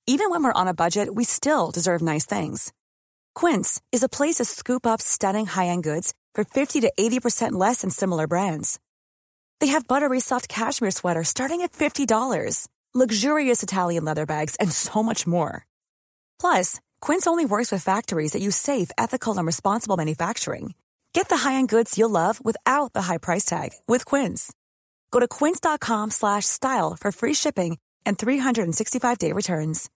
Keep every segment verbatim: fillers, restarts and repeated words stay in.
Even when we're on a budget, we still deserve nice things. Quince is a place to scoop up stunning high-end goods for fifty to eighty percent less than similar brands. They have buttery soft cashmere sweaters starting at fifty dollars, luxurious Italian leather bags, and so much more. Plus, Quince only works with factories that use safe, ethical, and responsible manufacturing. Get the high-end goods you'll love without the high price tag with Quince. Go to quince.com slash style for free shipping and three sixty-five day returns.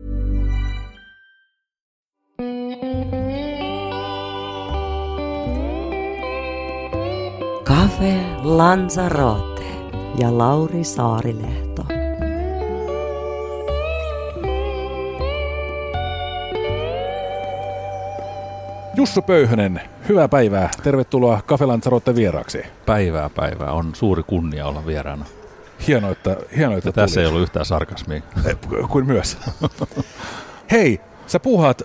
Cafe Lanzarote ja Lauri Saarilehto. Jussu Pöyhönen, hyvää päivää. Tervetuloa Cafe Lanzarote vieraaksi. Päivää, päivää. On suuri kunnia olla vieraana. Hienoa, että, hienoa, että tässä ei ollut yhtään sarkasmia. Kuin myös. Hei, sä puhuat,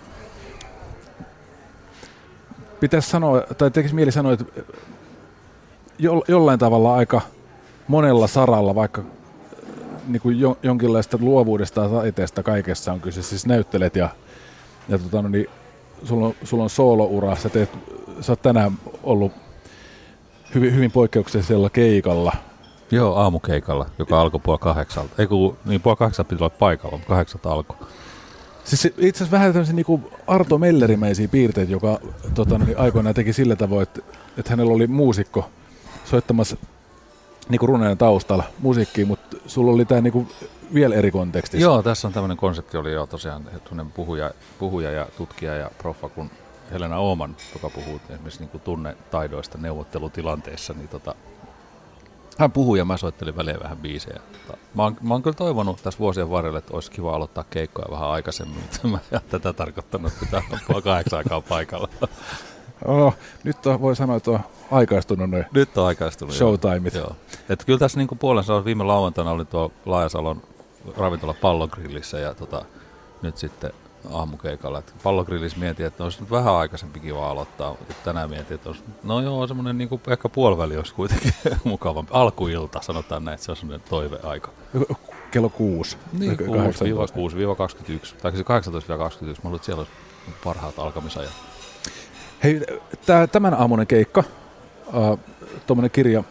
pitäisi sanoa, tai tekisi mieli sanoa, että jo, jollain tavalla aika monella saralla, vaikka niin kuin jo, jonkinlaista luovuudesta ja taiteesta kaikessa on kyse, siis näyttelet ja, ja tota, no niin, sulla on, sulla on sooloura, sä, teet, sä oot tänään ollut hyvin, hyvin poikkeuksellisella keikalla. Joo, aamukeikalla, joka alkoi puoli kahdeksalta. Ei kun, niin puoli kahdeksalta piti olla paikalla, mutta kahdeksalta alkoi. Siis itse asiassa vähän tämmöisiä niin kuin Arto Mellerimäisiä piirteitä, joka tota, niin aikoinaan teki sillä tavoin, että, että hänellä oli muusikko soittamassa niin kuin runojen taustalla musiikkia, mutta sulla oli tämä niin kuin vielä eri kontekstissa. Joo, tässä on tämmöinen konsepti, oli jo tosiaan puhuja, puhuja ja tutkija ja proffa kuin Helena Ooman, joka puhuu esimerkiksi niin kuin tunnetaidoista neuvottelutilanteissa, niin tota, hän puhui ja mä soittelin väliin vähän biisejä. Tota, mä, oon, mä oon kyllä toivonut tässä vuosien varrella, että olisi kiva aloittaa keikkoja vähän aikaisemmin. Mä en tätä tarkoittanut, että pitää olla kahdeksan aikaa paikalla. No, nyt on, voi sanoa, että on aikaistunut noin Nyt on aikaistunut. showtimeit. Joo. Että kyllä tässä niin puolensa viime lauantaina oli tuo Laajasalon ravintola Pallogrillissä ja tota, nyt sitten aamukeikalla. Et Pallogrillissä mietin, että olisi nyt vähän aikaisempi kiva aloittaa, mutta tänään mietin, että olisi, no joo, semmoinen niin ehkä puoliväli olisi kuitenkin mukavampi. Alkuilta, sanotaan näin, että se on semmoinen toiveaika. Kello kuusi. Niin, kuusi kaksikymmentäyksi, tai se kahdeksantoista kaksikymmentäyksi. Mä luulen, että siellä olisi parhaat alkamisajat. Hei, tää, tämän aamunen keikka, äh, tuommoinen kirja,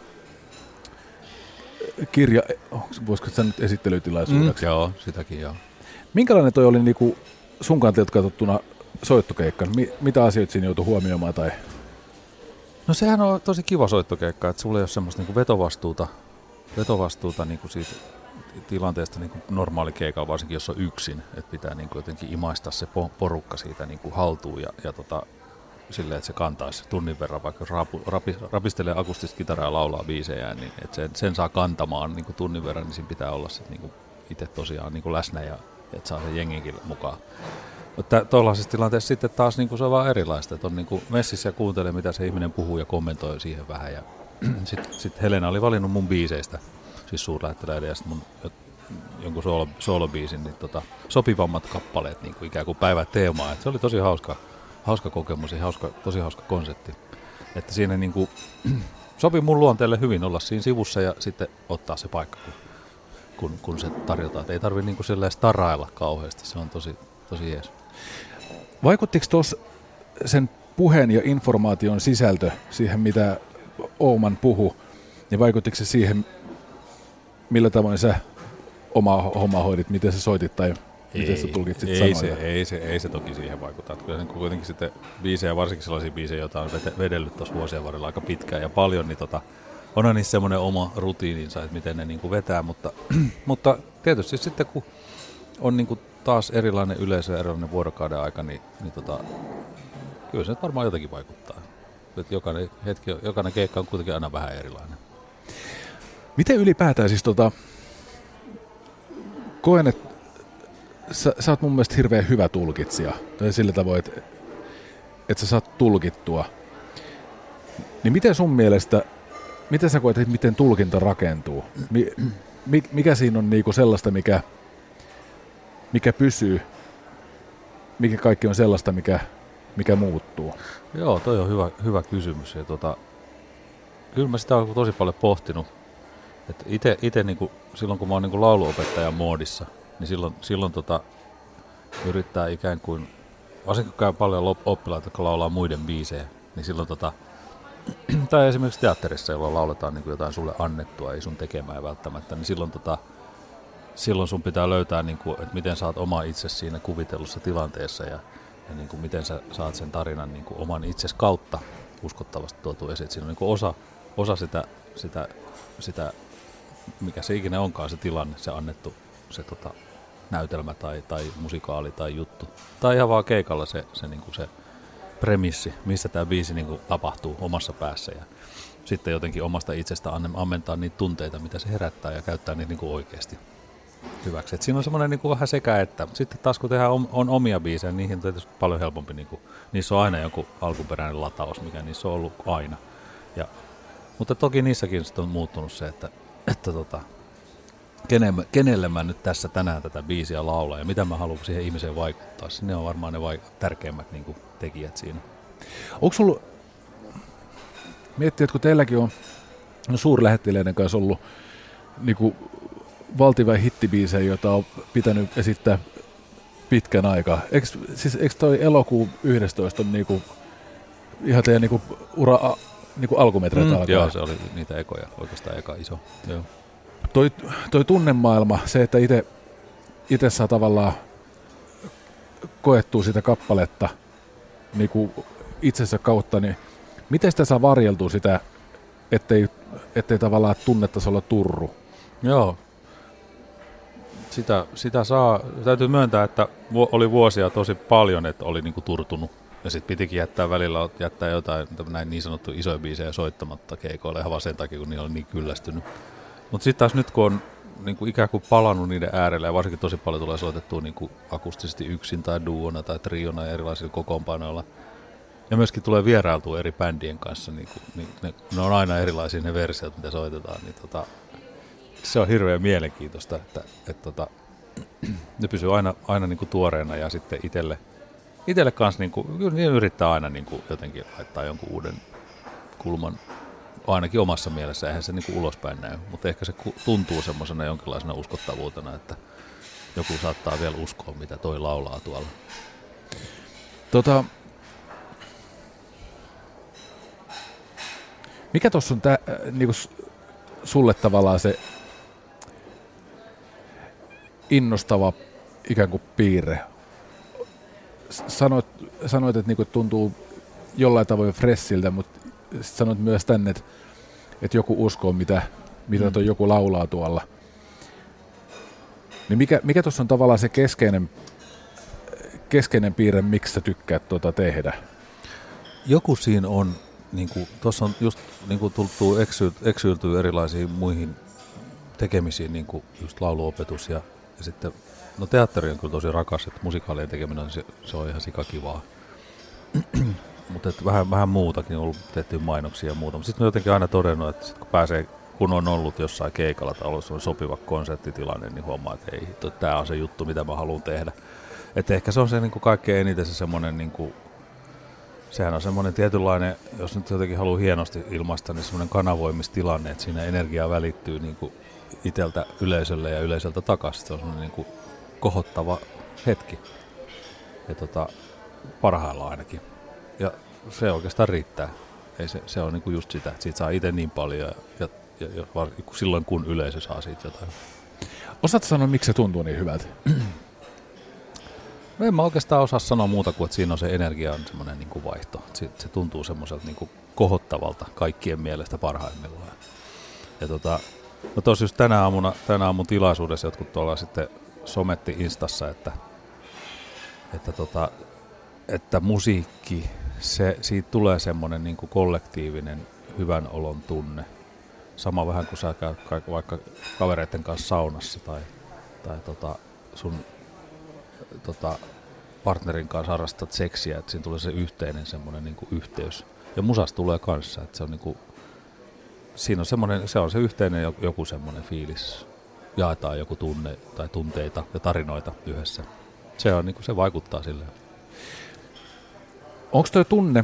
kirja, voisiko sitä nyt esittelytilaisuudeksi? Mm, joo, sitäkin joo. Minkälainen toi oli niinku sun kantilta katsottuna soittokeikka? Mi- mitä asioita siinä joutui huomioimaan? Tai? No sehän on tosi kiva soittokeikka, että sulla ei ole semmoista niinku vetovastuuta, vetovastuuta niinku siitä tilanteesta niinku normaali keikalla, varsinkin jos on yksin, että pitää niinku jotenkin imaista se porukka siitä niinku haltuun ja, ja tota, silleen, että se kantaisi tunnin verran, vaikka rapu, rapi, rapistelee akustista kitaraa ja laulaa biisejä, niin että sen, sen saa kantamaan niin kuin tunnin verran, niin siinä pitää olla sit, niin kuin itse tosiaan niin kuin läsnä ja että saa sen jenginkin mukaan. Mutta tuollaisessa tilanteessa sitten taas niin kuin se on vaan erilaista, että on niin kuin messissä ja kuuntelee, mitä se ihminen puhuu ja kommentoi siihen vähän. Ja sitten sit Helena oli valinnut mun biiseistä, siis suurlähettiläiden ja sitten mun jonkun soolo, soolobiisin, niin tota, sopivammat kappaleet niin kuin ikään kuin päivän teemaa. Et se oli tosi hauska. Hauska kokemus ja hauska, tosi hauska konsepti. Että siinä niin kuin, sopi mun luonteelle hyvin olla siinä sivussa ja sitten ottaa se paikka, kun, kun, kun se tarjotaan. Et ei tarvitse niin kuin starailla kauheasti, se on tosi, tosi jees. Vaikuttiko tuossa sen puheen ja informaation sisältö siihen, mitä Ooman puhui, niin vaikuttiko se siihen, millä tavoin sä omaa hommaa hoidit, miten sä soitit tai miten sä tulkitsit ei, sanoja? Se, ei, se, ei se toki siihen vaikuta. Kyllä se kuitenkin sitten biisejä, varsinkin sellaisia biisejä, joita on vedellyt tuossa vuosien varrella aika pitkään ja paljon, niin tota, onhan niissä semmoinen oma rutiininsa, että miten ne niinku vetää, mutta, mutta tietysti sitten kun on niinku taas erilainen yleisö ja erilainen vuorokauden aika, niin, niin tota, kyllä se varmaan jotakin vaikuttaa. Että jokainen, hetki, jokainen keikka on kuitenkin aina vähän erilainen. Miten ylipäätään siis tota, koen, että Sä, sä oot mun mielestä hirveän hyvä tulkitsija, tai sillä tavoin, että, että sä saat tulkittua. Niin miten sun mielestä, miten sä koet, että miten tulkinta rakentuu? Mi, mi, mikä siinä on niinku sellaista, mikä, mikä pysyy, mikä kaikki on sellaista, mikä, mikä muuttuu? Joo, toi on hyvä, hyvä kysymys. Ja tota, kyllä mä sitä olen tosi paljon pohtinut. Että ite, ite niinku, silloin kun mä oon niinku lauluopettajan moodissa, niin silloin, silloin tota, yrittää ikään kuin, varsinkin kun käy paljon oppilaita, jotka laulaa muiden biisejä, niin silloin tota, tai esimerkiksi teatterissa, jolloin lauletaan niin kuin jotain sulle annettua, ei sun tekemään välttämättä, niin silloin, tota, silloin sun pitää löytää, niin kuin, että miten saat oma itse siinä kuvitellussa tilanteessa ja, ja niin kuin miten sä saat sen tarinan niin kuin oman itses kautta uskottavasti tuotu esiin. Siinä on niin kuin osa, osa sitä, sitä, sitä, mikä se ikinä onkaan se tilanne, se annettu se tota, näytelmä tai, tai musikaali tai juttu. Tai ihan vaan keikalla se, se, niin kuin se premissi, missä tämä biisi niin kuin tapahtuu omassa päässä. Ja sitten jotenkin omasta itsestä ammentaa niitä tunteita, mitä se herättää ja käyttää niitä niin kuin oikeasti hyväksi. Et siinä on semmoinen niin kuin vähän sekä, että sitten taas kun tehdään on, on omia biisejä, niihin on tietysti paljon helpompi. Niin kuin, niissä on aina joku alkuperäinen lataus, mikä niissä on ollut aina. Ja, mutta toki niissäkin on muuttunut se, että, että tota, kenelle, kenelle mä nyt tässä tänään tätä biisiä laulaa ja mitä mä haluan siihen ihmiseen vaikuttaa. Ne on varmaan ne vaik- tärkeimmät niin kuin tekijät siinä. Onko sulla, miettii, että kun teilläkin on no suurlähettiläiden kanssa ollut niin kuin valtivia hittibiisejä, joita on pitänyt esittää pitkän aikaa. Eikö, siis, eikö toi elokuun yhdestoista on niinku, ihan teidän niinku ura a, niinku alkumetreitä mm, alkaa? Joo, se oli niitä ekoja, oikeastaan eka iso. Joo. Toi, toi tunnemaailma, se, että ite, ite saa tavallaan koettua sitä kappaletta niinku itsensä kautta, niin miten sitä saa varjeltua sitä, ettei, ettei tavallaan tunnettaisi olla turru? Joo. Sitä, sitä saa, täytyy myöntää, että oli vuosia tosi paljon, että oli niinku turtunut. Ja sitten pitikin jättää välillä jättää jotain näin niin sanottu isoja biisejä soittamatta keikoille ihan vaan sen takia, kun niillä oli niin kyllästynyt. Mutta sitten taas nyt, kun on niinku ikään kuin palannut niiden äärelle, ja varsinkin tosi paljon tulee soitettua niinku akustisesti yksin tai duona tai triona ja erilaisilla kokoonpanoilla. Ja myöskin tulee vierailtua eri bändien kanssa, niinku, niin ne, ne on aina erilaisia ne versiot, mitä soitetaan. Niin tota, se on hirveän mielenkiintoista, että, että, että ne pysyy aina, aina niin kuin tuoreena ja sitten itselle, itselle kanssa niin kuin, niin yrittää aina niin kuin jotenkin laittaa jonkun uuden kulman, ainakin omassa mielessä, eihän se niin kuin ulospäin näy, mutta ehkä se tuntuu semmoisena jonkinlaisena uskottavuutena, että joku saattaa vielä uskoa, mitä toi laulaa tuolla. Tota, mikä tuossa on tää, niin kuin sulle tavallaan se innostava ikään kuin piirre? Sanoit, sanoit että niinku tuntuu jollain tavoin freshiltä, mutta sanoit myös tänne, että, että joku uskoo, mitä, mitä mm. toi joku laulaa tuolla. Niin mikä, mikä tuossa on tavallaan se keskeinen, keskeinen piirre, miksi sä tykkäät tuota tehdä? Joku siinä on, niinku, tuossa on just niinku tultuu eksy, eksyiltyä erilaisiin muihin tekemisiin, niinku just lauluopetus ja Ja sitten, no teatteri on kyllä tosi rakas, että musikaalien tekeminen se, se on ihan sikakivaa. Mutta vähän, vähän muutakin on ollut tehty mainoksia ja muuta. Mutta sitten mä jotenkin aina todennut, että sit kun pääsee, kun on ollut jossain keikalla tai ollut sopiva konserttitilanne, niin huomaa, että ei, tämä on se juttu, mitä mä haluan tehdä. Että ehkä se on se niin kuin kaikkein eniten se semmoinen, niin kuin, sehän on semmoinen tietynlainen, jos nyt jotenkin haluaa hienosti ilmaista, niin semmoinen kanavoimistilanne, että siinä energiaa välittyy niin kuin iteltä yleisölle ja yleisöltä takaisin. Se on semmoinen niin kuin kohottava hetki. Ja tota, parhaillaan ainakin. Ja se oikeastaan riittää. Ei se, se on niin kuin just sitä, että siitä saa itse niin paljon ja, ja, ja, ja var, silloin kun yleisö saa siitä jotain. Osaatko sanoa, miksi se tuntuu niin hyvältä? No en mä oikeastaan osaa sanoa muuta kuin, että siinä on se energia on semmoinen niin kuin vaihto. Se, se tuntuu semmoiselta niin kuin kohottavalta kaikkien mielestä parhaimmillaan. Ja tota, no tos just tänä aamuna, tänä aamun tilaisuudessa jotkut tuolla sitten sometti Instassa, että, että, tota, että musiikki, se, siitä tulee semmoinen niin kuin kollektiivinen hyvän olon tunne. Sama vähän kuin sä käyt vaikka kavereiden kanssa saunassa tai, tai tota, sun tota, partnerin kanssa harrastat seksiä, että siinä tulee se yhteinen semmoinen niin kuin yhteys. Ja musasta tulee kanssa, että se on niin kuin, siinä on semmoinen, se on se yhteinen joku semmoinen fiilis. Jaetaan joku tunne tai tunteita ja tarinoita yhdessä. Se on niin kuin, se vaikuttaa silleen. Onko tuo tunne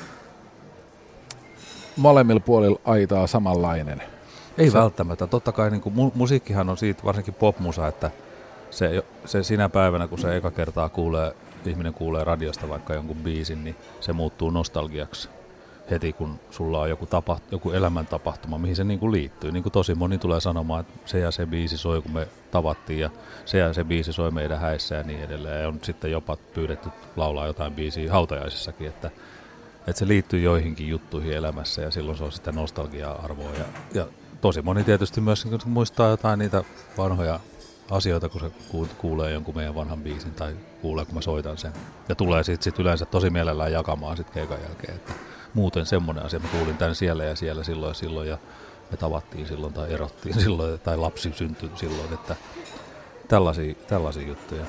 molemmilla puolilla aitaa samanlainen? Ei se... välttämättä. Totta kai niin kuin, mu- musiikkihan on siitä, varsinkin popmusa, että se, se sinä päivänä, kun se eka kertaa kuulee, ihminen kuulee radiosta vaikka jonkun biisin, niin se muuttuu nostalgiaksi heti, kun sulla on joku, tapa, joku elämäntapahtuma, mihin se niin kuin liittyy. Niin kuin tosi moni tulee sanomaan, että se ja se biisi soi, kun me tavattiin, ja se ja se biisi soi meidän häissä ja niin edelleen. Ja on sitten jopa pyydetty laulaa jotain biisiä hautajaisissakin, että, että se liittyy joihinkin juttuihin elämässä, ja silloin se on sitä nostalgia-arvoa. Ja, ja tosi moni tietysti myös muistaa jotain niitä vanhoja asioita, kun se kuulee jonkun meidän vanhan biisin tai kuulee, kun mä soitan sen. Ja tulee sitten sit yleensä tosi mielellään jakamaan sitten keikan jälkeen, että muuten semmoinen asia, mä kuulin tämän siellä ja siellä silloin ja silloin ja me tavattiin silloin tai erottiin silloin tai lapsi syntyi silloin, että tällaisia, tällaisia juttuja.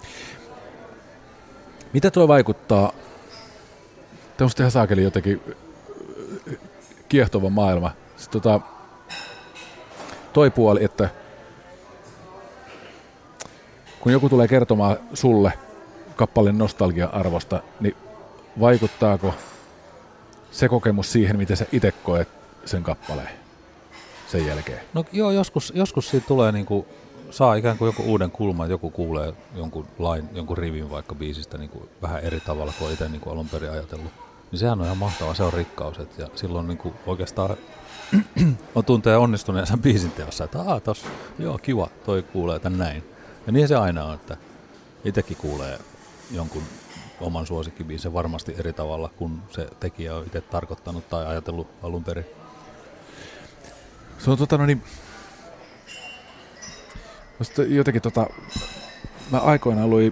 Mitä tuo vaikuttaa, tämmöistä ihan saakeli jotenkin kiehtova maailma, sitten tota, toi puoli, että kun joku tulee kertomaan sulle kappaleen nostalgia-arvosta, niin vaikuttaako se kokemus siihen, miten sä itse koet sen kappaleen sen jälkeen? No joo, joskus, joskus siitä tulee niinku, saa ikään kuin joku uuden kulman, joku kuulee jonkun lain, jonkun rivin vaikka biisistä niinku vähän eri tavalla kuin itse niinku alun perin ajatellut. Niin sehän on ihan mahtavaa, se on rikkaus. Et, ja silloin niinku oikeastaan on tuntee onnistuneensa biisin teossa, että aah tos, joo kiva, toi kuulee tän näin. Ja niin se aina on, että itsekin kuulee jonkun oman suosikkibiisen varmasti eri tavalla, kun se tekijä on itse tarkoittanut tai ajatellut alun perin. Se on tota no niin, jotenkin tota, mä aikoinaan luin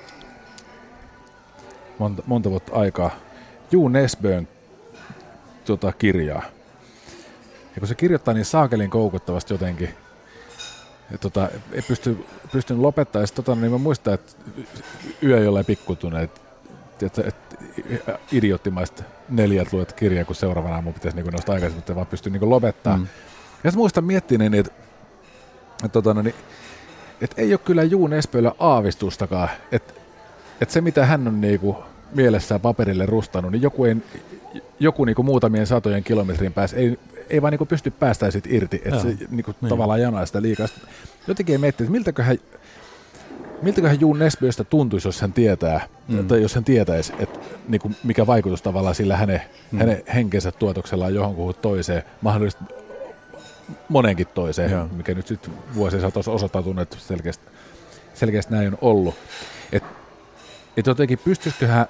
monta, monta vuotta aikaa Juu Nesbön tota, kirjaa. Ja kun se kirjoittaa niin saakelin koukuttavasti jotenkin, että tota, ei pysty, pystynyt lopettaa. Ja sit, tota, niin mä muistan, että yö jollain pikkutunne, että et, et, idioottimaista neljät luet kirjaa, kun seuraavana aamulla pitäisi niin nostaa aikaisemmin, että vaan pystyy niin lopettaa. Mm. Ja sitten muistan miettineeni, että et, tota, no, niin, et ei ole kyllä Juu Nesböllä aavistustakaan, että et se mitä hän on niinku mielessään paperille rustannut, niin joku, ei, joku niinku muutamien satojen kilometrin päässä ei, ei vaan niinku pysty päästään siitä irti, että se niinku niin. Tavallaan janaa sitä liikaa. Jotenkin ei miettiä, että miltäköhän, miltäköhän Juu Nesböstä tuntuisi, jos hän tietää, mm. tai jos hän tietäisi, että niinku mikä vaikutus tavallaan sillä hänen, mm. hänen henkensä tuotoksellaan johonkuhun toiseen, mahdollisesti monenkin toiseen, Joo. mikä nyt sitten vuosien saatossa osoittautunut, että selkeästi, selkeästi näin on ollut. Et, et jotenkin pystyisiköhän,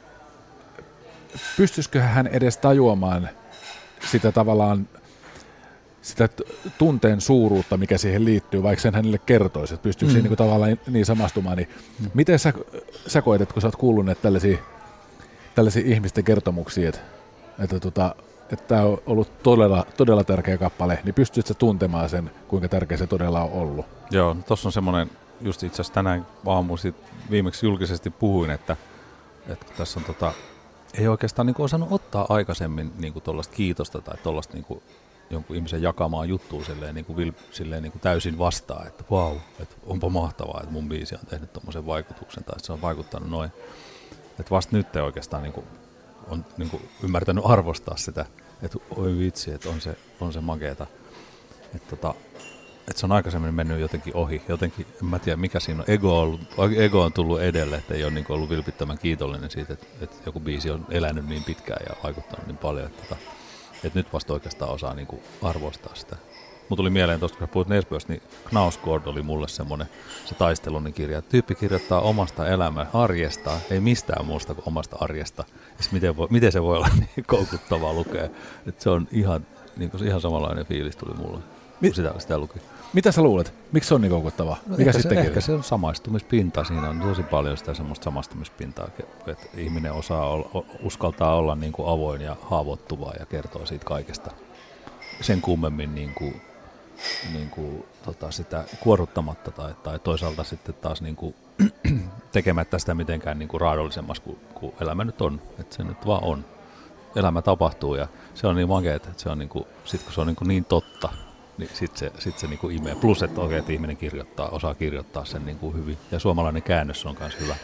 pystyisiköhän hän edes tajuamaan sitä tavallaan sitä tunteen suuruutta, mikä siihen liittyy, vaikka sen hänelle kertoisi, että pystyykö mm. siihen niin tavallaan niin samastumaan. Niin mm. Miten sä, sä koet, että kun sä oot kuullut näitä tällaisia, tällaisia ihmisten kertomuksia, että, että, tota, että tämä on ollut todella, todella tärkeä kappale, niin pystytkö sä tuntemaan sen, kuinka tärkeä se todella on ollut? Joo, tuossa on semmoinen, just itse asiassa tänään aamulla viimeksi julkisesti puhuin, että, että tässä on tota, ei oikeastaan niin kuin osannut ottaa aikaisemmin niin kuin tuollaista kiitosta tai tuollaista niin kuin jonkun ihmisen jakamaa juttua silleen, niin kuin, vil, silleen niin kuin täysin vastaan, että vau, että onpa mahtavaa, että mun biisi on tehnyt tommosen vaikutuksen tai että se on vaikuttanut noin. Että vasta nyt oikeastaan niin kuin, on niin kuin ymmärtänyt arvostaa sitä, että oi vitsi, että on se, on se makeeta. Että, tota, että se on aikaisemmin mennyt jotenkin ohi. Jotenkin, en mä tiedä mikä siinä on. Ego on, ollut, ego on tullut edelle, että ei ole niin kuin ollut vilpittömän kiitollinen siitä, että, että joku biisi on elänyt niin pitkään ja vaikuttanut niin paljon, että tota, että nyt vasta oikeastaan osaa niin kuin arvostaa sitä. Mun tuli mieleen tuosta, kun sä puhut Nesböstä, niin Knausgård oli mulle semmoinen se taistelun kirja. Tyyppi kirjoittaa omasta elämän arjesta, ei mistään muusta kuin omasta arjesta. Ja miten, voi, miten se voi olla niin koukuttavaa lukea. Että se on ihan, niin kuin, ihan samanlainen fiilis tuli mulle, Mi- kun sitä, sitä luki. Mitä sä luulet? Miksi se on niin koukuttavaa? No Mikä ehkä, sitten se, ehkä se on samaistumispinta. Siinä on tosi paljon sitä semmoista samaistumispintaa, että ihminen osaa olla, uskaltaa olla niin kuin avoin ja haavoittuvaa ja kertoo siitä kaikesta. Sen kummemmin niin kuin, niin kuin, tota, sitä kuoruttamatta tai, tai toisaalta sitten taas niin kuin, tekemättä sitä mitenkään niin kuin raadollisemmaksi kuin, kuin elämä nyt on. Että se nyt vaan on. Elämä tapahtuu ja se on niin makeeta, että se on niin kuin, sit kun se on niin, kuin niin totta, niin sitten se, sit se niinku imee. Plus, että oikein että ihminen kirjoittaa, osaa kirjoittaa sen niinku hyvin. Ja suomalainen käännös on myös hyvä.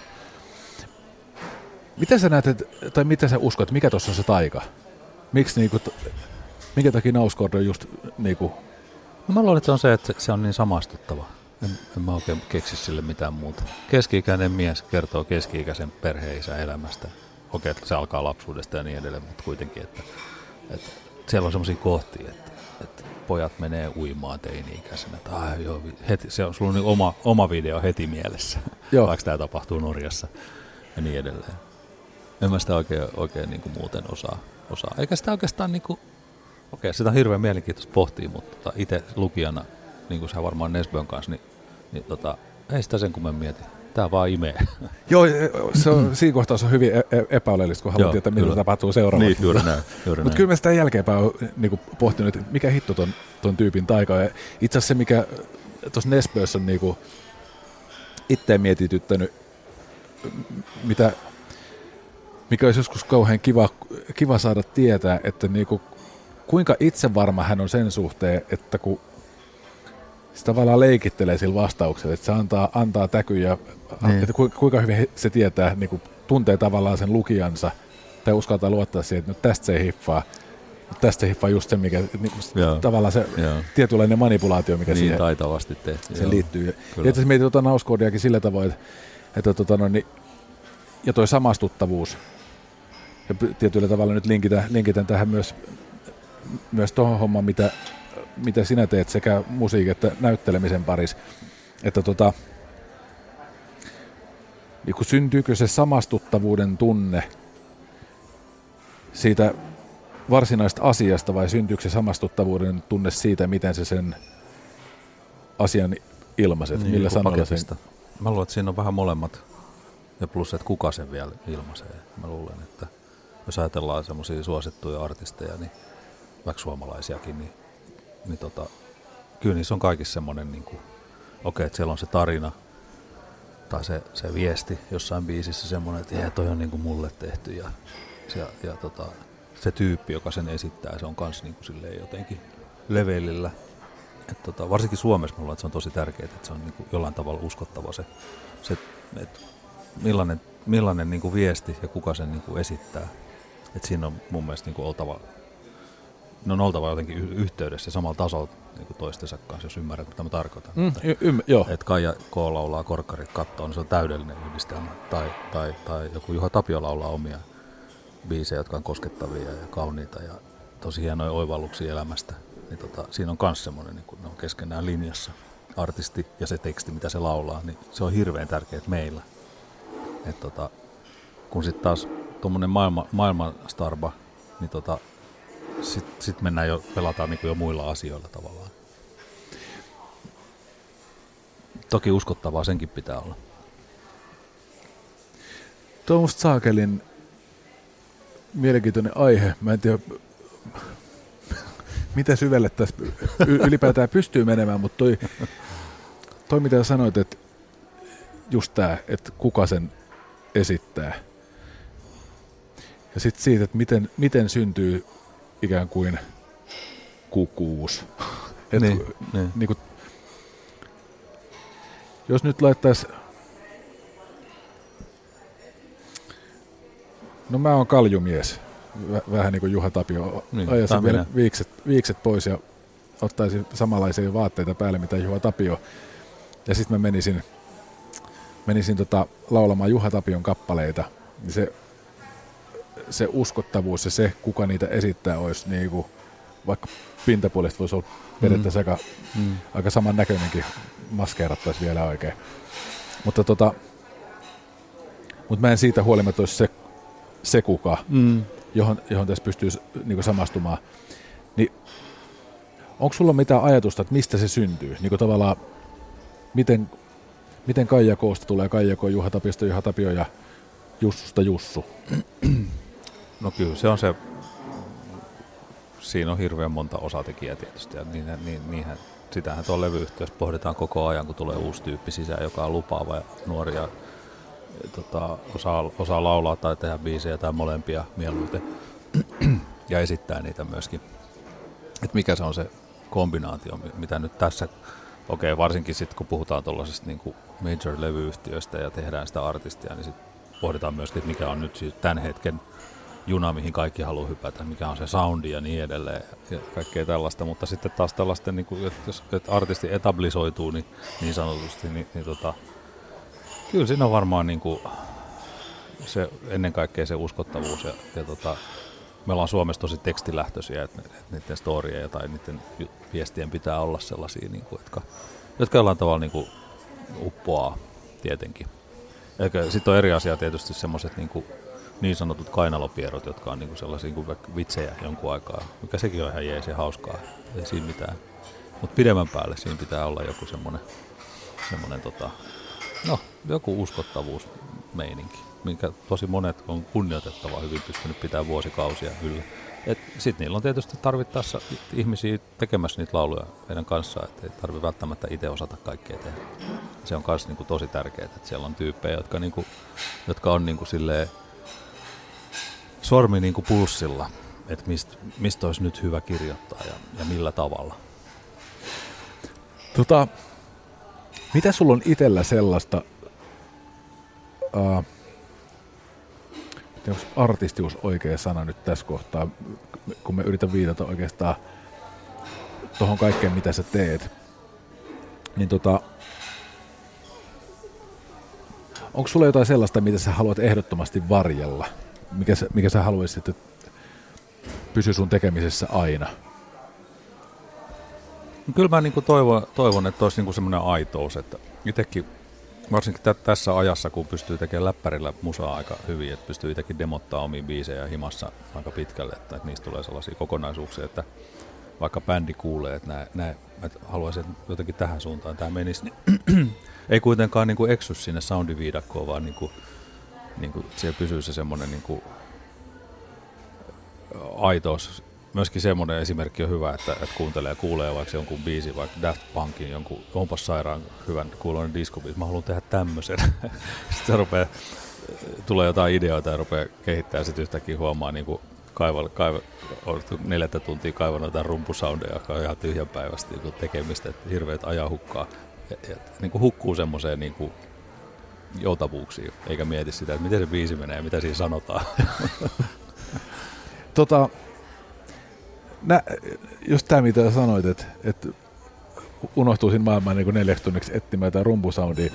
Miten sä näet, tai miten sä uskot, mikä tuossa on se taika? Miksi niinku, minkä takia Knausgård on just niinku... No mä luulen, että se on se, että se on niin samastuttava. En, en mä oikein keksi sille mitään muuta. Keski-ikäinen mies kertoo keski-ikäisen perheen-isän elämästä. Okei, että se alkaa lapsuudesta ja niin edelleen, mutta kuitenkin, että, että siellä on semmoisia kohtia, että, että pojat menee uimaan teini-ikäisenä. Tai joo, heti, se on sulla niin oma, oma video heti mielessä, joo. Vaikka tämä tapahtuu Norjassa ja niin edelleen. En mä sitä oikein, oikein niin kuin muuten osaa, osaa. Eikä sitä oikeastaan, niin kuin, okei, sitä on hirveän mielenkiintoista pohtia, mutta tota, itse lukijana, niin kuin sä varmaan Nesbön kanssa, niin, niin tota, ei sitä sen kummemmin mieti. Tää vaan imee. Joo, se on, siinä kohtaa se on hyvin epäoleellista, kun haluan tietää, mitä tapahtuu seuraavaksi. Niin, juuri näin. Juuri Mutta kyllä mä sitä jälkeenpäin olen niin pohtinut, että mikä hitto ton, ton tyypin taika. Ja itse asiassa se, mikä tuossa Nesbössä on niin itseä mietityttänyt, mitä, mikä olisi joskus kauhean kiva, kiva saada tietää, että niin kuin, kuinka itsevarma hän on sen suhteen, että kun se tavallaan leikittelee sillä vastauksella, että se antaa, antaa täkyjä, niin. Että kuinka hyvin se tietää, niin kuin tuntee tavallaan sen lukijansa, tai uskaltaa luottaa siihen, että nyt tästä se ei hiffaa, tästä se hiffaa just se, mikä niin kuin, tavallaan se Joo. tietynlainen manipulaatio, mikä niin, siihen taitavasti tehty. Se liittyy. Kyllä. Ja itse asiassa mietin tuota Nauskoodiakin sillä tavoin, että, että tuota, no, niin, ja toi samastuttavuus, ja tietyllä tavalla nyt linkitän, linkitän tähän myös, myös tuohon hommaan, mitä mitä sinä teet sekä musiikin että näyttelemisen parissa, että tota, niin kun syntyykö se samastuttavuuden tunne siitä varsinaisesta asiasta vai syntyykö se samastuttavuuden tunne siitä, miten se sen asian ilmaiset, niin, millä sanoilla sen? Mä luulen, että siinä on vähän molemmat ja plus, että kuka sen vielä ilmaisee. Mä luulen, että jos ajatellaan semmoisia suosittuja artisteja, niin vaikka suomalaisiakin, niin niin tota, kyllä niissä on kaikissa semmoinen, niin okei, okay, että siellä on se tarina tai se, se viesti jossain biisissä semmoinen, että jee, toi on niin kuin mulle tehty ja, ja, ja tota, se tyyppi, joka sen esittää, se on kans niin kuin silleen jotenkin levelillä. Et tota, varsinkin Suomessa mulla, että se on tosi tärkeää, että se on niin kuin jollain tavalla uskottava se, se että millainen, millainen niin kuin viesti ja kuka sen niin kuin esittää. Että siinä on mun mielestä niin kuin oltava ne on oltava jotenkin yhteydessä samalla tasolla niin kuin toistensa kanssa, jos ymmärrät, mitä mä tarkoitan. Mm, y- y- joo. Että Kaija K. laulaa Korkkarit kattoon, niin se on täydellinen yhdistelmä. Tai, tai, tai joku Juha Tapio laulaa omia biisejä, jotka on koskettavia ja kauniita ja tosi hienoja oivalluksia elämästä. Niin tota, siinä on myös semmoinen, niin kun ne on keskenään linjassa, artisti ja se teksti, mitä se laulaa, niin se on hirveän tärkeää meillä. Et tota, kun sitten taas tuommoinen maailma, maailman starba, niin tota, Sitten sit mennään jo, pelataan niin kuin jo muilla asioilla tavallaan. Toki uskottavaa senkin pitää olla. Tuo on musta saakelin mielenkiintoinen aihe. Mä en tiedä, mitä syvälle tässä ylipäätään pystyy menemään, mutta toi, toi mitä sanoit, että just tää, että kuka sen esittää. Ja sitten siitä, että miten, miten syntyy ikään kuin kukuus. Et, niin, niin. Niin kuin, jos nyt laittaisi, no mä oon kaljumies, Väh, vähän niin kuin Juha Tapio, niin, ajaisin vielä viikset, viikset pois ja ottaisin samanlaisia vaatteita päälle, mitä Juha Tapio. Ja sitten mä menisin, menisin tota, laulamaan Juha Tapion kappaleita, niin se se uskottavuus ja se, kuka niitä esittää, olisi niin kuin, vaikka pintapuolesta voisi olla periaatteessa mm. aika, mm. aika saman näköinenkin, maskeerattaisi vielä oikein. Mutta tota, mut mä en siitä huolimatta olisi se, se kuka, mm. johon, johon tässä pystyy niin kuin samastumaan. Niin, onko sulla mitään ajatusta, että mistä se syntyy? Niin kuin tavallaan, miten, miten Kaija K:sta tulee Kaija K, Juha Tapiosta Juha Tapio ja Jussusta Jussu? No kyllä se on se, siinä on hirveän monta osatekijää tietysti ja niin, niin, niinhän, sitähän tuolla levyyhtiössä pohditaan koko ajan, kun tulee uusi tyyppi sisään, joka on lupaava ja nuori ja tota, osaa, osaa laulaa tai tehdä biisejä tai molempia mieluiten ja esittää niitä myöskin. Et mikä se on se kombinaatio, mitä nyt tässä, okei okay, varsinkin sitten kun puhutaan tuollaisesta niin kuin major-levyyhtiöstä ja tehdään sitä artistia, niin sitten pohditaan myöskin, että mikä on nyt siis tämän hetken juna, mihin kaikki haluaa hypätä, mikä on se soundi ja niin edelleen ja kaikkea tällaista, mutta sitten taas tällaisten, niin kuin, että jos että artisti etablisoituu niin, niin sanotusti, niin, niin tota, kyllä siinä on varmaan niin kuin, se, ennen kaikkea se uskottavuus ja, ja tota, me ollaan Suomessa tosi tekstilähtöisiä, että, että niiden storieja tai niiden viestien pitää olla sellaisia, niin kuin, jotka, jotka jollain tavalla niin kuin, uppoaa tietenkin. Sitten on eri asia tietysti semmoiset niin, niin sanotut kainalopierrot, jotka on niin kuin sellaisia niin kuin vitsejä jonkun aikaa, mikä sekin on ihan jees ja hauskaa, ei siinä mitään. Mutta pidemmän päälle siinä pitää olla joku semmoinen, semmoinen tota, no, joku uskottavuusmeininki, minkä tosi monet on kunnioitettava hyvin pystynyt pitämään vuosikausia yllä. Sitten niillä on tietysti tarvittaessa ihmisiä tekemässä niitä lauluja meidän kanssa, että ei tarvitse välttämättä itse osata kaikkea tehdä. Se on myös niinku tosi tärkeää, että siellä on tyyppejä, jotka, niinku, jotka on niinku silleen sormi niinku pulssilla, että mistä mist olisi nyt hyvä kirjoittaa ja, ja millä tavalla. Tota, mitä sulla on itsellä sellaista, uh, onko artistius oikea sana nyt tässä kohtaa, kun me yritän viitata oikeastaan tuohon kaikkeen, mitä sä teet, niin tota, onko sulla jotain sellaista, mitä sä haluat ehdottomasti varjella, mikä sä, mikä sä haluaisit, että pysyy sun tekemisessä aina? Kyllä mä niinku toivon, toivon, että olisi niinku semmoinen aitous, että itsekin varsinkin tä- tässä ajassa, kun pystyy tekemään läppärillä musaa aika hyvin, että pystyy itsekin demottaa omia biisejä himassa aika pitkälle, että, että niistä tulee sellaisia kokonaisuuksia, että vaikka bändi kuulee, että, nää, nää, että haluaisin jotenkin tähän suuntaan tämä menisi, niin ei kuitenkaan niinku eksy sinne soundiviidakkoon, vaan niinku, niinku siellä pysyy se semmoinen niinku aitous. Myöskin semmoinen esimerkki on hyvä, että, että kuuntelee ja kuulee vaikka jonkun biisin, vaikka Daft Punkin, jonkun onpas sairaan hyvän kuuloinen diskobiisi. Mä haluan tehdä tämmöisen. Sitten se rupeaa, tulee jotain ideoita ja rupeaa kehittämään, ja sitten yhtäkkiä huomaa niin kuin kaiva, kaiva, neljättä tuntia kaivannut jotain rumpusoundeja, joka on ihan tyhjänpäiväistä niin tekemistä, että hirveät ajan hukkaa. Ja, ja, niin kuin hukkuu semmoiseen niin kuin joutavuuksiin, eikä mieti sitä, että miten se biisi menee ja mitä siinä sanotaan. Tota... Nä, just tämä, mitä sanoit, että, että unohtuisin maailmaan niin neljäksi tunniksi etsimään jotain rumpusoundia.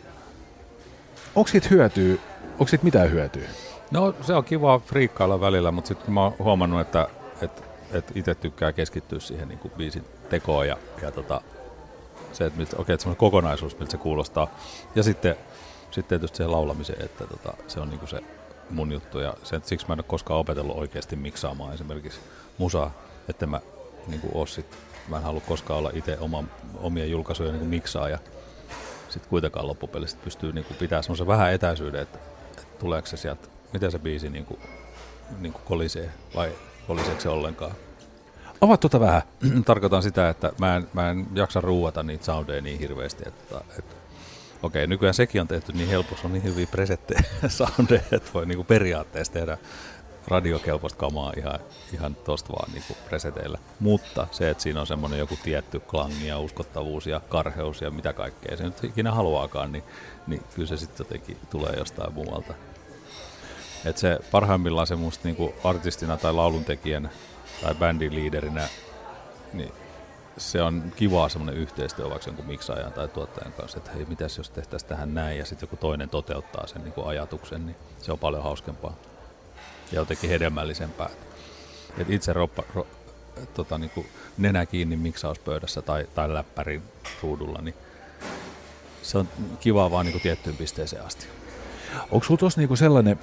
Onko siitä hyötyä? Onko siitä mitään hyötyä? No se on kiva friikkailla välillä, mutta sitten mä oon huomannut, että, että, että itse tykkää keskittyä siihen niin kuin biisin tekoon ja, ja tota, se, että, miltä, okay, että semmoinen kokonaisuus, miltä se kuulostaa. Ja sitten, sitten tietysti siihen laulamiseen, että tota, se on niin kuin se mun juttu. Ja sen, siksi mä en ole koskaan opetellut oikeasti miksaamaan esimerkiksi musaa. Että mä niin kuin sit, mä en halua koskaan olla itse oma, omia julkaisuja niin miksaa ja sitten kuitenkaan loppupelissä pystyy niin pitämään semmoisen vähän etäisyyden, että, että tuleeko se sieltä, miten se biisi niin kuin, niin kuin kolisee vai koliseeko se ollenkaan. Avaat tuota vähän. Tarkoitan sitä, että mä en, mä en jaksa ruuata niitä soundeja niin hirveästi, että, että okei, nykyään sekin on tehty niin helposti, on niin hyviä presettejä soundeja, että voi niin kuin periaatteessa tehdä radiokelpoista kamaa ihan, ihan tosta vaan niin preseteillä. Mutta se, että siinä on semmoinen joku tietty klangi ja uskottavuus ja karheus ja mitä kaikkea se nyt ikinä haluaakaan, niin, niin kyllä se sitten jotenkin tulee jostain muualta. Et se parhaimmillaan se musta niin artistina tai lauluntekijänä tai bändin liiderinä, niin se on kivaa semmoinen yhteistyö vaikka jonkun miksaajan tai tuottajan kanssa, että hei, mitäs jos tehtäisiin tähän näin ja sitten joku toinen toteuttaa sen niin ajatuksen, niin se on paljon hauskempaa. Ja jotenkin hedelmällisempää. Et itse roppa, ro, tota, niinku nenä kiinni miksauspöydässä tai, tai läppärin ruudulla, niin se on kivaa vaan niinku tiettyyn pisteeseen asti. Onko sinulla tuossa niinku sellainen,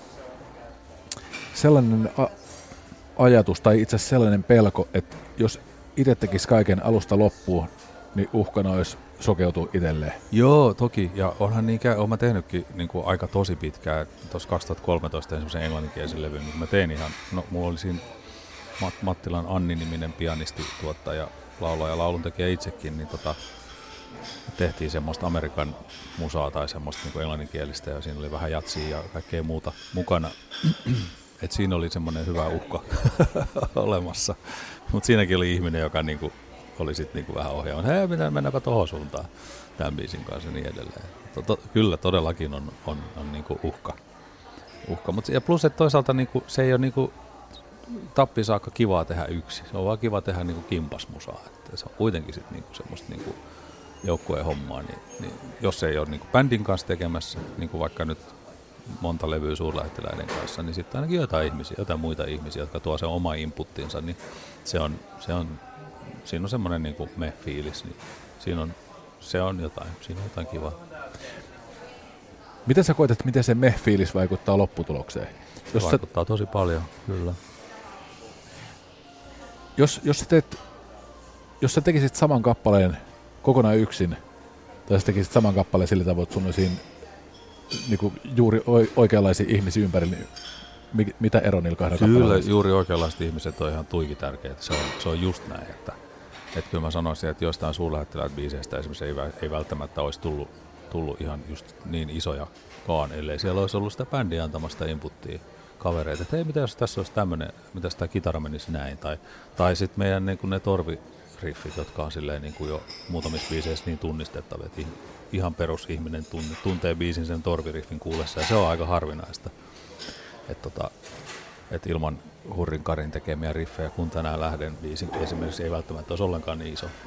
sellainen a- ajatus tai itse asiassa sellainen pelko, että jos itse tekisi kaiken alusta loppuun, niin uhkana olisi sokeutua itselleen? Joo, toki. Ja onhan niin, olen mä tehnytkin niin kuin aika tosi pitkään. Tuossa kaksituhattakolmetoista tein semmoisen englanninkielisen levyn, mutta mä tein ihan, no mulla oli siinä Matt, Mattilan Anni-niminen pianisti, tuottaja, laulaja, lauluntekijä itsekin, niin tota, tehtiin semmoista Amerikan musaa tai semmoista niin kuin englanninkielistä ja siinä oli vähän jatsia ja kaikkea muuta mukana. Et siinä oli semmoinen hyvä uhka olemassa, mutta siinäkin oli ihminen, joka niinku oli sitten niinku vähän ohjaamassa, hei, mennään, mennäänpä tohon suuntaan tämän biisin kanssa ja niin edelleen. To, to, kyllä todellakin on, on, on niinku uhka. uhka. Mut, ja plus, että toisaalta niinku, se ei ole niinku, tappiin saakka kivaa tehdä yksi. Se on vaan kiva tehdä niinku kimpasmusaa. Että se on kuitenkin sit niinku semmoista niinku joukkueen hommaa. Niin, niin jos ei ole niinku bändin kanssa tekemässä, niinku vaikka nyt monta levyä suurlähettiläiden kanssa, niin sitten ainakin jotain ihmisiä, jotain muita ihmisiä, jotka tuo sen oma inputtinsa, niin se on, se on, siinä on semmoinen niinku me-fiilis, niin siinä on, se on jotain, siinä on jotain kivaa. Miten sä koet, että miten se me-fiilis vaikuttaa lopputulokseen? Se jos vaikuttaa sä, tosi paljon, kyllä. Jos, jos, sä teet, jos sä tekisit saman kappaleen kokonaan yksin, tai sä tekisit saman kappaleen sillä tavoin, että sun olisi niinku juuri oikeanlaisia ihmisiä ympärillä, niin mitä ero niillä kahdella kappaleella? Kyllä, juuri oikeanlaiset ihmiset on ihan tuiki tärkeitä. Se on, se on just näin, että, että kyllä mä sanoisin, että jostain suurlähettiläät biiseistä esimerkiksi ei, ei välttämättä olisi tullut, tullut ihan just niin isojakaan, ellei siellä olisi ollut sitä bändiä antamasta inputtia kavereita, että hei, mitä jos tässä olisi tämmöinen, mitä sitä kitara menisi näin, tai, tai sitten meidän niin kuin ne torviriffit, jotka on silleen niin kuin jo muutamissa biiseissä niin tunnistettavia, että ihan perusihminen tunne, tuntee biisin sen torviriffin kuulessa, ja se on aika harvinaista, että tota, et ilman Hurrin Karin tekemiä riffejä, kun tänään lähden biisin esimerkiksi ei välttämättä olisi ollenkaan niin iso.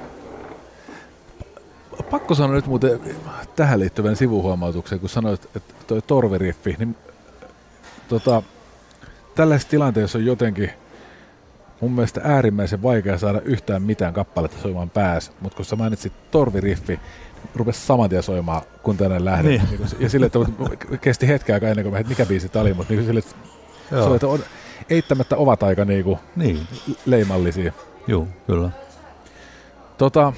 Pakko sanoa nyt muuten tähän liittyvän sivuhuomautuksen, kun sanoit, että toi torviriffi, niin tota, tällaisessa tilanteessa on jotenkin mun mielestä äärimmäisen vaikea saada yhtään mitään kappaletta soimaan päässä, mutta kun sä mainitsit torviriffi, rupesi saman tien soimaan, kun tänään lähdin. Niin. Niin, ja sille, että kesti hetken aikaa ennen kuin mä, että mikä biisi tämä oli, mutta niin sille, että se, että on, eittämättä ovat aika niin kuin niin. leimallisia. Joo, kyllä. Tota,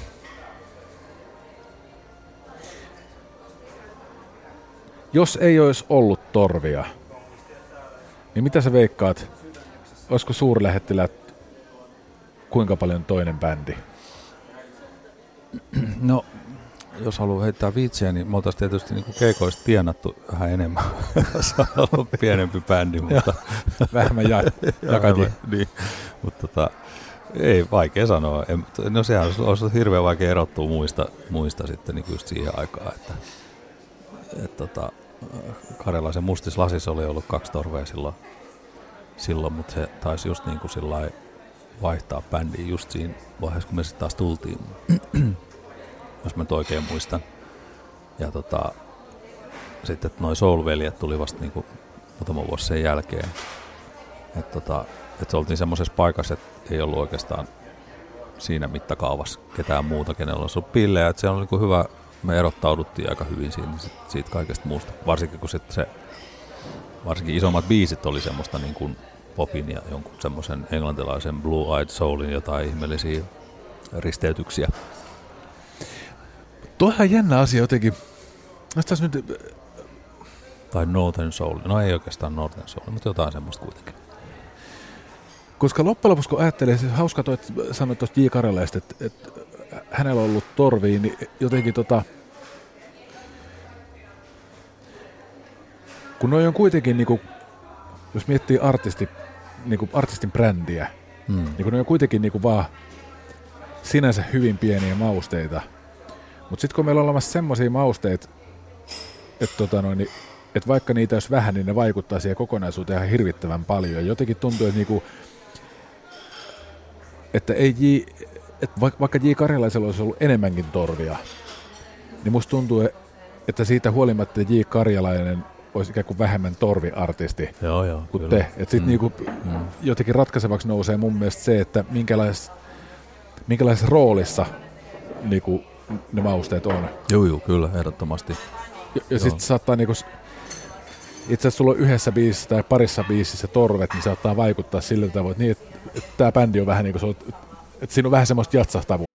jos ei olisi ollut torvia, niin mitä sä veikkaat, olisiko suurlähettiläät kuinka paljon toinen bändi? No, jos haluaa heittää viitsiä, niin me oltaisiin tietysti niin keikoista tienattu vähän enemmän. Se on ollut pienempi bändi, mutta vähemmän ja, jakati. Niin, mutta tota, ei vaikea sanoa. No sehän olisi, olisi hirveän vaikea erottua muista, muista sitten niin just siihen aikaan, että et tota, Karjalaisen Mustis lasissa oli ollut kaksi torvea silloin, silloin mutta se taisi just niin kuin sillai vaihtaa bändiä just siinä vaiheessa, kun me sitten taas tultiin, jos mä nyt oikein muistan. Ja tota, sitten noi Soul-veljet tuli vasta niin kuin muutama vuosi sen jälkeen. Että tota, et se oltiin semmoisessa paikassa, että ei ollut oikeastaan siinä mittakaavassa ketään muuta, kenellä olisi ollut pillejä. Että se on niin kuin hyvä, me erottauduttiin aika hyvin siinä, siitä kaikesta muusta. Varsinkin kun sit se, varsinkin isommat biisit oli semmoista niin kuin popin ja jonkun semmoisen englantilaisen Blue Eyed Soulin jotain ihmeellisiä risteytyksiä. Tuohan jännä asia jotenkin. Nyt... Tai Northern Soul. No ei oikeastaan Northern Soul, mutta jotain semmoista kuitenkin. Koska loppujen lopuksi kun ajattelee, se hauska toi, että sanoit tuosta J. Karjalaista, että, että hänellä on ollut torviin, niin jotenkin tota... Kun noi on kuitenkin, niin kuin, jos miettii artisti, niin kuin artistin brändiä, hmm. niin kun noi on kuitenkin niin kuin vaan sinänsä hyvin pieniä mausteita. Mutta sitten kun meillä on olemassa semmoisia mausteita, että tota noin, niin, et vaikka niitä olisi vähän, niin ne vaikuttaa siihen kokonaisuuteen ihan hirvittävän paljon. Ja jotenkin tuntuu, että, niinku, että ei J, että vaikka J. Karjalaisella olisi ollut enemmänkin torvia, niin musta tuntuu, että siitä huolimatta J. Karjalainen olisi ikään kuin vähemmän torviartisti joo, joo, kuin te. Että sitten mm. niinku, mm. jotenkin ratkaisevaksi nousee mun mielestä se, että minkälaisessa, minkälaisessa roolissa niinku, ne mausteet on. Joo, joo, kyllä, ehdottomasti. Ja, ja sitten saattaa niinku, itse asiassa sulla on yhdessä biisissä tai parissa biisissä torvet, niin saattaa vaikuttaa sillä tavoin, että, niin, että, että tämä bändi on vähän niin kuin, että, että siinä on vähän semmoista jatsahtavuutta.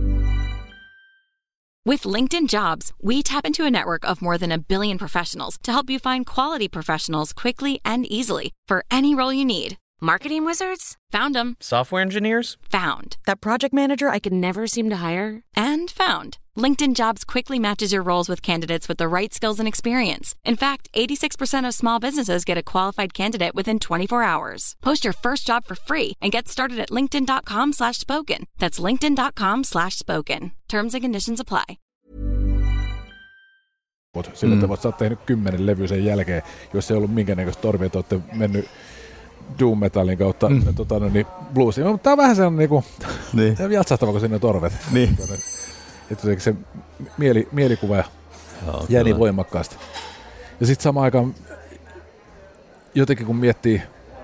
With LinkedIn Jobs, we tap into a network of more than a billion professionals to help you find quality professionals quickly and easily for any role you need. Marketing wizards? Found them. Software engineers? Found. That project manager I could never seem to hire? And found. LinkedIn Jobs quickly matches your roles with candidates with the right skills and experience. In fact, eighty-six percent of small businesses get a qualified candidate within twenty-four hours. Post your first job for free and get started at linkedin.com slash spoken. That's linkedin.com slash spoken. Terms and conditions apply. sillä Mm. mm. että sä oot tehnyt kymmenen levyä sen jälkeen, jos ei ollut minkäännäköistä torvia, että olette mennyt doom metallin kautta Mm. tota, no, niin bluesiin. No, tää on vähän sellainen niinku, Niin. jatsahtava kuin sinne torvet. Niin. Että se mieli, mielikuva Joo, jää niin kyllä. voimakkaasti. Ja sitten samaan aikaan jotenkin kun miettii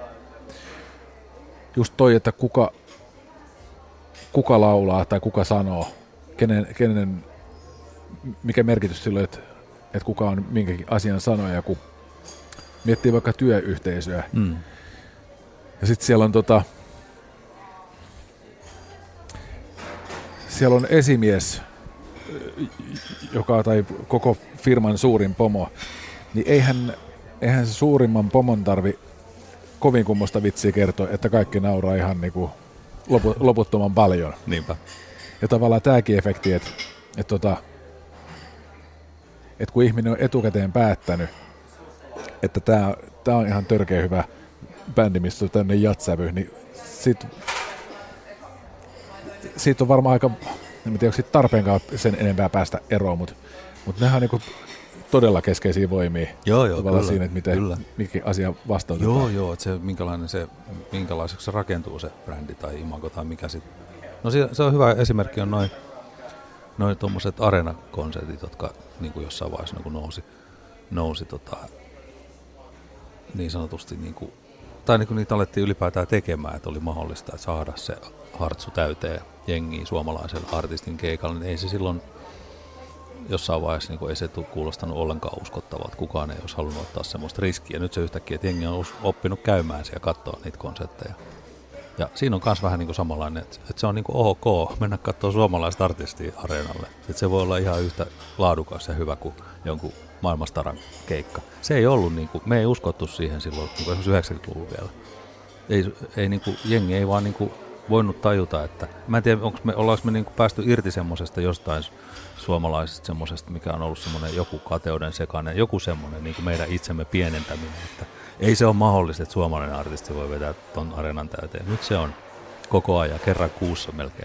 just toi, että kuka, kuka laulaa tai kuka sanoo, kenen, kenen, mikä merkitys sillä on, että, että kuka on minkäkin asian sanoja, kun miettii vaikka työyhteisöä. Mm. Ja sitten siellä on tota, siellä on esimies, joka tai koko firman suurin pomo, niin eihän, eihän se suurimman pomon tarvi kovin kummosta vitsiä kertoa, että kaikki nauraa ihan niinku lopu, loputtoman paljon. Niinpä. Ja tavallaan tämäkin efekti, että et tota, et kun ihminen on etukäteen päättänyt, että tämä tää on ihan törkeä hyvä bändi, missä on tämmöinen jatsävy, niin sit, siitä on varmaan aika, en tiedä, onko siitä tarpeenkaan sen enempää päästä eroon, mutta mut nehän on niinku todella keskeisiä voimia Joo, joo, tavallaan kyllä, siinä, että miten kyllä. mikä asia vastautetaan. Joo, joo, että se, minkälainen se, minkälaiseksi se rakentuu se brändi tai imago tai mikä sitten. No se, se on hyvä esimerkki on noin noi tuommoiset areenakonsertit, jotka niin kuin jossain vaiheessa niin kuin nousi, nousi tota, niin sanotusti, niin kuin, tai niin kuin niitä alettiin ylipäätään tekemään, että oli mahdollista että saada se hartsu täyteen jengiä suomalaisella artistin keikalla, niin ei se silloin jossain vaiheessa niin ei se tule kuulostanut ollenkaan uskottavalta. Kukaan ei olisi halunnut ottaa semmoista riskiä. Nyt se yhtäkkiä, että jengi on oppinut käymään siellä ja katsoa niitä konsertteja. Ja siinä on myös vähän niin kuin samanlainen, että, että se on niin kuin ok mennä katsoa suomalaista artistia areenalle. Että se voi olla ihan yhtä laadukas ja hyvä kuin jonkun maailmanstaran keikka. Se ei ollut, niin kuin, me ei uskottu siihen silloin, niin kuin esimerkiksi yhdeksänkymmentäluvulla vielä. Ei, ei, niin kuin, jengi ei vaan niin kuin voinut tajuta, että mä en tiedä, onko me, ollaanko me niin kuin päästy irti semmoisesta jostain suomalaisesta semmoisesta, mikä on ollut semmoinen joku kateuden sekainen, joku semmoinen niin kuin meidän itsemme pienentäminen, että ei se ole mahdollista, että suomalainen artisti voi vetää ton areenan täyteen. Nyt se on koko ajan, kerran kuussa melkein.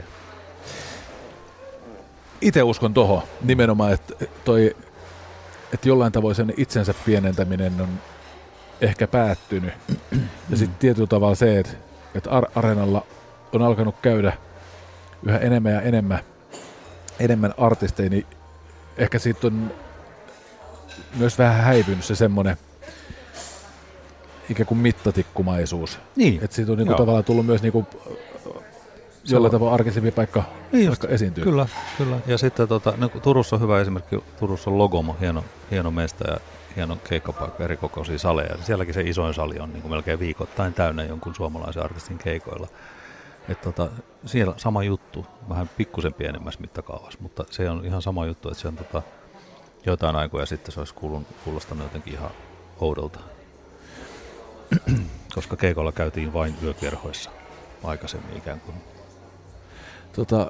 Itse uskon tohon nimenomaan, että, toi, että jollain tavoin sen itsensä pienentäminen on ehkä päättynyt. Ja sitten tietyllä tavalla se, että, että areenalla on alkanut käydä yhä enemmän ja enemmän, enemmän artisteja, niin ehkä siitä on myös vähän häipynyt se semmoinen ikään kuin mittatikkumaisuus. Niin. Että siitä on niinku tavallaan tullut myös niinku jollain tavalla arkisempi paikka, niin paikka esiintyä. Kyllä, kyllä. Ja sitten tota, no, Turussa on hyvä esimerkki, Turussa on Logomo, hieno, hieno mesta ja hieno keikkapaikka, erikokoisia saleja. Sielläkin se isoin sali on niin kuin melkein viikoittain täynnä jonkun suomalaisen artistin keikoilla. Et tota, siellä sama juttu, vähän pikkusen pienemmässä mittakaavassa, mutta se on ihan sama juttu, että se on tota, jotain aikoja sitten se olisi kuulostanut jotenkin ihan oudolta. Koska keikolla käytiin vain yökerhoissa aikaisemmin ikään kuin. Tota,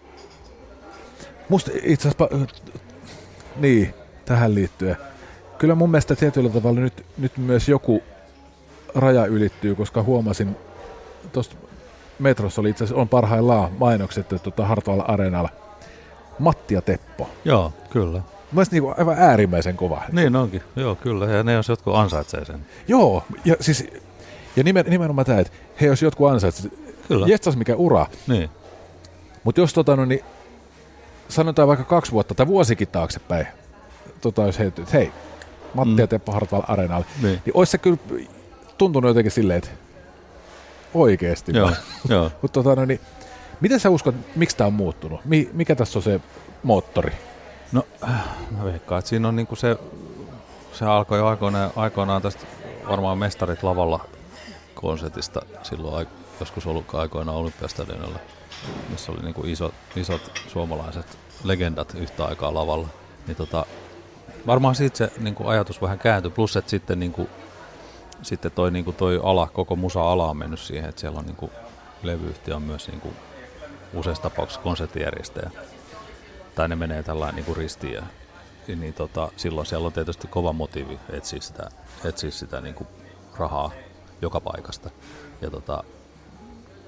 musta itse asiassa, niin, tähän liittyen. Kyllä mun mielestä tietyllä tavalla nyt, nyt myös joku raja ylittyy, koska huomasin, tuossa metrossa oli itse asiassa on parhaillaan mainokset tuota Hartwall Areenalla. Matti ja Teppo. Joo, kyllä. Mielestäni niin aivan äärimmäisen kova. Niin onkin, joo kyllä, ja ne jos jotkut ansaitsee sen. Joo, ja siis ja nimen, nimenomaan tämä, että he jos jotkut ansaitsee, jestas mikä ura. Niin. Mutta jos tota, no, niin, sanotaan vaikka kaksi vuotta tai vuosikin taaksepäin, tota, jos heittyy, että hei, Matti mm. ja Teppo Hartwall Areenalla, niin. niin olisi se kyllä tuntunut jotenkin silleen, että oikeesti. Joo, joo. Mutta tota, no, niin, miten sä uskot, miksi tämä on muuttunut? Mi- mikä tässä on se moottori? No, mä veikkaan, että siinä on niinku se, se alkoi jo aikoinaan, aikoinaan tästä varmaan Mestarit lavalla konsertista silloin joskus ollut aikoinaan Olympiastadionilla, missä oli niinku isot, isot suomalaiset legendat yhtä aikaa lavalla. Niin tota, varmaan siitä se niinku ajatus vähän kääntyi, plus että sitten, niinku, sitten toi, niinku toi ala, koko musa-ala on mennyt siihen, että siellä on niinku, levyyhtiö on myös niinku, useissa tapauksissa konserttijärjestäjä. Tai ne menee tällainen niinku ristiin ja niin tota, silloin siellä on tietysti kova motiivi etsiä sitä, etsiä sitä niinku rahaa joka paikasta. Ja tota,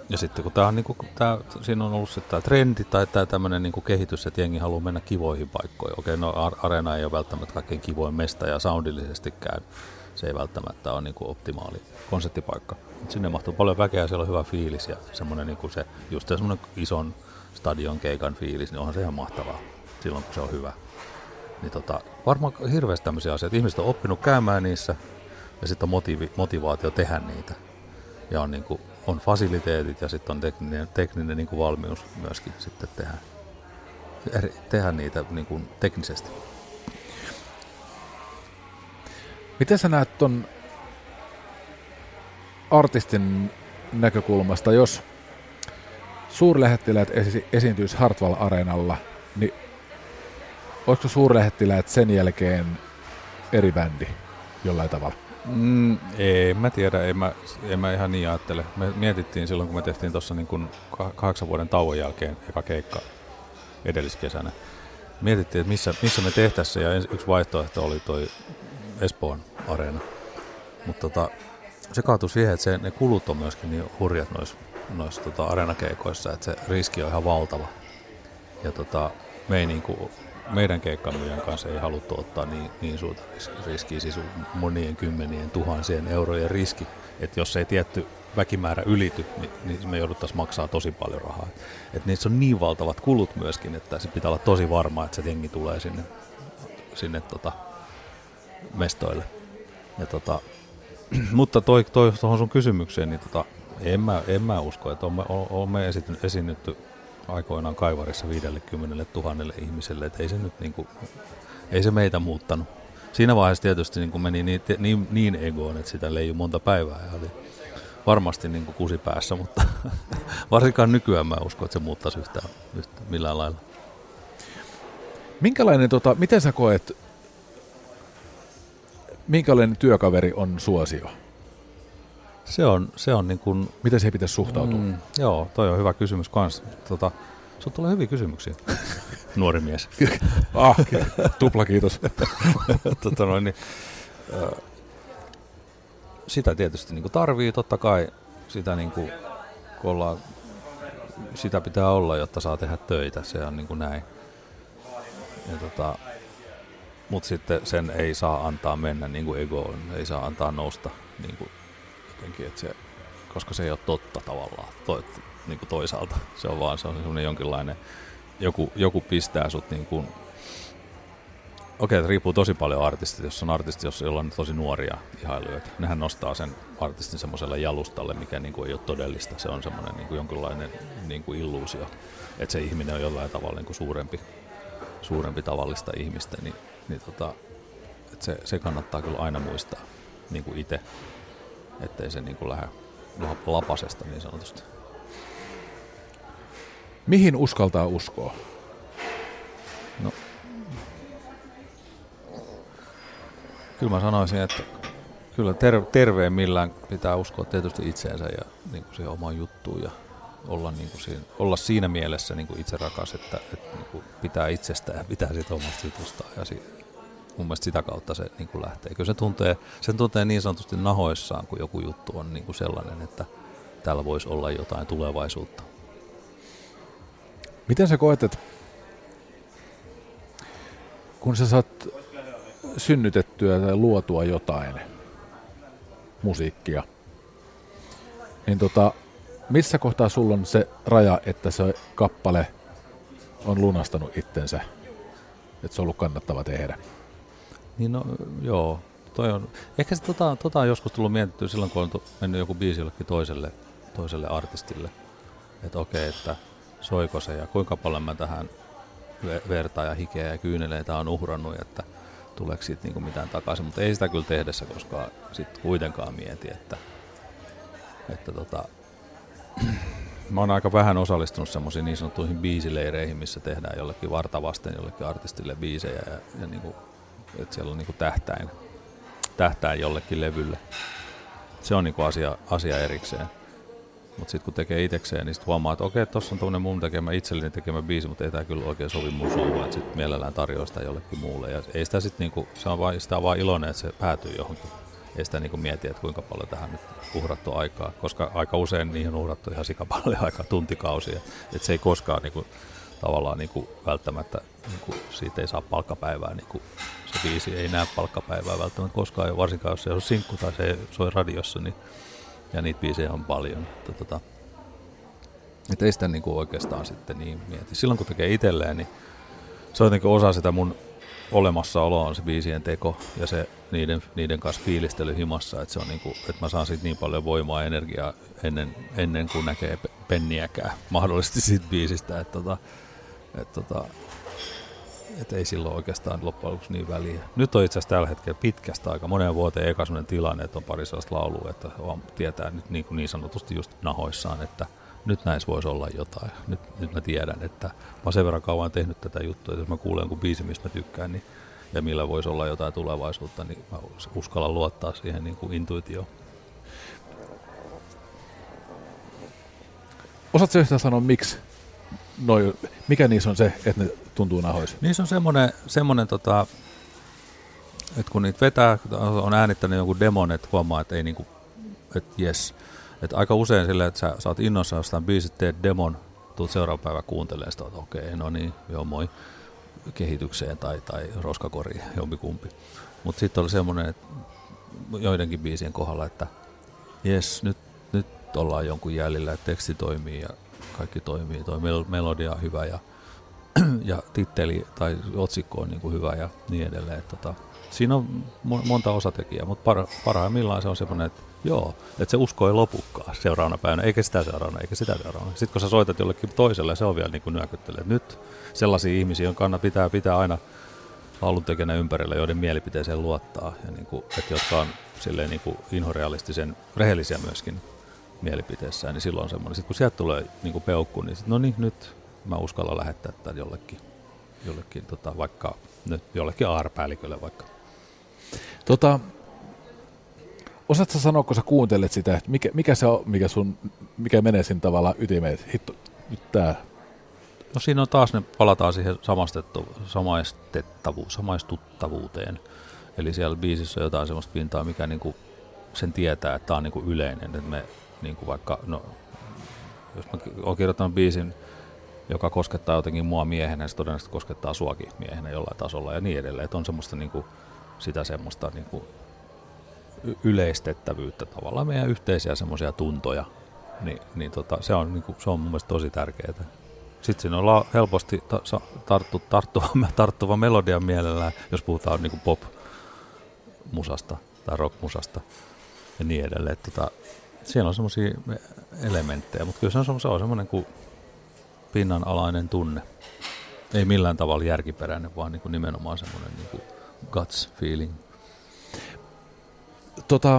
ja sitten kun tää on, niinku, tää, siinä on ollut tämä trendi tai tämä tämmöinen niinku kehitys, että jengi haluaa mennä kivoihin paikkoihin. Okei, no Areena ei ole välttämättä kaikkein kivoin mesta ja soundillisestikään se ei välttämättä ole niinku optimaali konserttipaikka. Sinne mahtuu paljon väkeä ja siellä on hyvä fiilis ja semmoinen niinku se, just semmoinen ison stadion keikan fiilis, niin onhan se ihan mahtavaa silloin, kun se on hyvä. Niin tota, varmaan hirveästi tämmöisiä asioita. Ihmiset on oppinut käymään niissä ja sitten on motiivi, motivaatio tehdä niitä. Ja on, niinku, on fasiliteetit ja sitten on tekninen, tekninen niinku valmius myöskin sitten tehdä, tehdä niitä niinku teknisesti. Miten sä näet ton artistin näkökulmasta, jos suurlähettiläät esi- esiintyisi Hartwall-areenalla, niin olisiko suurlähettiläät sen jälkeen eri bändi jollain tavalla? Mm, ei, mä tiedä, en mä, en mä ihan niin ajattele. Me mietittiin silloin, kun me tehtiin tuossa niin kuin kahdeksan vuoden tauon jälkeen eka keikka edelliskesänä. Mietittiin, että missä, missä me tehtäisiin ja yksi vaihtoehto oli toi Espoon areena. Mutta tota, se kaatui siihen, että se, ne kulut on myöskin niin hurjat noissa nois, tota, areenakeikoissa, että se riski on ihan valtava. Ja tota, me ei niinku, meidän keikkamyyjän kanssa ei haluttu ottaa niin, niin suurta riskiä, siis monien kymmenien tuhansien eurojen riski, että jos ei tietty väkimäärä ylity, niin, niin me jouduttaisiin maksaa tosi paljon rahaa. Että niissä on niin valtavat kulut myöskin, että se pitää olla tosi varma, että se jengi tulee sinne, sinne tota, mestoille. Ja tota, mutta toi, toi, tuohon sun kysymykseen, niin tota, en, mä, en mä usko, että olemme, olemme esiinnytty aikoinaan Kaivarissa viisikymmentätuhatta ihmiselle, että ei se nyt niinku, ei se meitä muuttanut. Siinä vaiheessa tietysti niinku meni niin, niin, niin egoon, että sitä leijui monta päivää ja oli varmasti niinku kusi päässä, mutta varsinkaan nykyään mä uskon, että se muuttaisi yhtään, yhtään millään lailla. Minkälainen, tota, miten sä koet, minkälainen työkaveri on Suosio? Se on, se on niin kuin... Miten siihen pitäisi suhtautua? Mm, joo, toi on hyvä kysymys kans. Tota, se tulee hyviä kysymyksiä, nuori mies. ah, tupla kiitos. tota noin, niin, äh, sitä tietysti niin kuin tarvii, totta kai sitä, niin kuin, kun ollaan, sitä pitää olla, jotta saa tehdä töitä, se on niin kuin näin. Ja tota, mutta sitten sen ei saa antaa mennä niin kuin egoon, ei saa antaa nousta niin kuin jotenkin, että se, koska se ei ole totta tavallaan to, niin kuin toisaalta. Se on vaan se on semmoinen jonkinlainen, joku, joku pistää sut niin kuin, okei, okay, riippuu tosi paljon artistista, jos on artisti, jolla on tosi nuoria ihailijoita. Nehän nostaa sen artistin semmoiselle jalustalle, mikä niin kuin ei ole todellista. Se on semmoinen niin kuin jonkinlainen niin kuin illuusio, että se ihminen on jollain tavalla niin kuin suurempi, suurempi tavallista ihmistä, niin, niin tota, että se, se kannattaa kyllä aina muistaa niin kuin itse, ettei se niin kuin lähde lapasesta niin sanotusti. Mihin uskaltaa uskoa? No, kyllä mä sanoisin, että kyllä ter- terveemmillään pitää uskoa tietysti itseensä ja niin kuin siihen omaan juttuun ja olla, niin kuin siinä, olla siinä mielessä niin kuin itse rakas, että, että niin kuin pitää itsestään ja pitää siitä omasta jutustaan ja siitä, mun mielestä sitä kautta se niin kuin lähtee. Kyllä se tuntee, sen tuntee niin sanotusti nahoissaan, kun joku juttu on niin kuin sellainen, että täällä voisi olla jotain tulevaisuutta. Miten sä koet, että kun sä saat synnytettyä tai luotua jotain musiikkia, niin tota, missä kohtaa sulla on se raja, että se kappale on lunastanut itsensä, että se on ollut kannattava tehdä? Niin no, joo. Toi on, ehkä se tota, tota on joskus tullut mietittyä silloin, kun on to, mennyt joku biisi jollekin toiselle, toiselle artistille. Että okei, että soiko se ja kuinka paljon mä tähän verta ja hikeä ja kyyneleitä on uhrannut, että tuleeko siitä niinku mitään takaisin. Mutta ei sitä kyllä tehdessä, koska sitten kuitenkaan mieti, että, että tota, mä oon aika vähän osallistunut semmoisiin niin sanottuihin biisileireihin, missä tehdään jollekin vartavasten jollekin artistille biisejä ja, ja niinku, että siellä on niinku tähtäin, tähtäin jollekin levylle. Se on niinku asia, asia erikseen. Mutta sitten kun tekee itsekseen, niin sitten huomaa, että okei, tuossa on tuommoinen mun tekemä, itselleni tekemä biisi, mutta ei tämä kyllä oikein sovi mun suuhun, että sitten mielellään tarjoaa sitä jollekin muulle. Ja ei sitä sitten niinku, se on vaan, sitä on vaan iloinen, että se päätyy johonkin, ei sitä niin kuin mieti, että kuinka paljon tähän nyt uhrattu aikaa, koska aika usein niihin on uhrattu ihan sikapalloja aikaa, tuntikausia, että se ei koskaan niin kuin, tavallaan niin kuin, välttämättä, niin kuin, siitä ei saa palkkapäivää, niin kuin, se biisi ei näe palkkapäivää välttämättä koskaan, varsinkaan jos se on sinkku tai se soi radiossa, niin, ja niitä biisejä on paljon. Että, tota, että ei sitä niin kuin oikeastaan sitten niin mieti. Silloin kun tekee itselleen, niin se on jotenkin osa sitä mun olemassaoloa on se biisien teko ja se niiden, niiden kanssa fiilistely himassa, että, se on niin kuin, että mä saan siitä niin paljon voimaa ja energiaa ennen, ennen kuin näkee penniäkään mahdollisesti siitä biisistä, että, että, että, että, että ei silloin oikeastaan loppujen lopuksi niin väliä. Nyt on itse asiassa tällä hetkellä pitkästä aika monen vuoteen eka sellainen tilanne, että on pari sellaista laulua, että tietää nyt niin, kuin niin sanotusti just nahoissaan, että nyt näissä voisi olla jotain. Nyt, nyt mä tiedän, että mä oon sen verran kauan tehnyt tätä juttua, että jos mä kuulen jonkun biisi, mistä mä tykkään, niin, ja millä voisi olla jotain tulevaisuutta, niin mä uskallan luottaa siihen niin kuin intuitioon. Osaatko yhtään sanoa, miksi? Noi, mikä niissä on se, että ne tuntuu nahoissa? Niissä on semmoinen, semmoinen tota, että kun niitä vetää, on äänittänyt jonkun demon, että huomaa, että ei niinku, että jes. Että aika usein silleen, että sä, sä oot innossa jostain biisit, teet demon, tuut seuraava päivä kuuntelemaan sitä, että okei, okay, no niin, joo moi, kehitykseen tai, tai roskakoriin, jompikumpi. Mutta sitten oli semmoinen, että joidenkin biisien kohdalla, että jes, nyt, nyt ollaan jonkun jäljellä, että teksti toimii ja kaikki toimii, toi mel- melodia on hyvä ja, ja titteli tai otsikko on niin kuin hyvä ja niin edelleen. Et tota, siinä on monta osatekijää, mutta par- parhaimmillaan se on semmoinen, että joo, että se usko ei lopukaan seuraavana päivänä, eikä sitä seuraavana, eikä sitä seuraavana. Sitten kun sä soitat jollekin toiselle, se on vielä niin kuin nyökyttelee. Nyt sellaisia ihmisiä, joiden pitää, pitää aina lauluntekijänä ympärillä, joiden mielipiteeseen luottaa, ja niin kuin, että jotka on silleen niin kuin inhorealistisen rehellisiä myöskin mielipiteessään, niin silloin on semmoinen. Sitten kun sieltä tulee niin kuin peukku, niin sit, no niin, nyt mä uskallan lähettää tämän jollekin, jollekin tota, vaikka nyt jollekin A R-päällikölle vaikka. Tota, osaatko sanoa, kun sä kuuntelet sitä, että mikä, mikä se on, mikä, sun, mikä menee siinä tavallaan ytimeen, että hitto, nyt tää. No siinä on taas, ne palataan siihen samaistettavuuteen, samaistuttavuuteen. Eli siellä biisissä on jotain semmoista pintaa, mikä niinku sen tietää, että tämä on niinku yleinen. Että me niinku vaikka, no, jos mä oon kirjoittanut biisin, joka koskettaa jotenkin mua miehenä, niin se todennäköisesti koskettaa suakin miehenä jollain tasolla ja niin edelleen. Että on semmoista niinku, sitä semmoista niinku yleistettävyyttä, tavallaan meidän yhteisiä semmoisia tuntoja. Ni, niin tota, se, on, niinku, se on mun mielestä tosi tärkeää. Sitten siinä on helposti ta- tarttu, tarttuva, tarttuva melodia mielellään, jos puhutaan niinku pop-musasta tai rock-musasta ja niin edelleen. Tota, siellä on semmoisia elementtejä, mutta kyllä se on, se on semmoinen kuin pinnanalainen tunne. Ei millään tavalla järkiperäinen, vaan niinku nimenomaan semmoinen niinku guts feeling. Tota,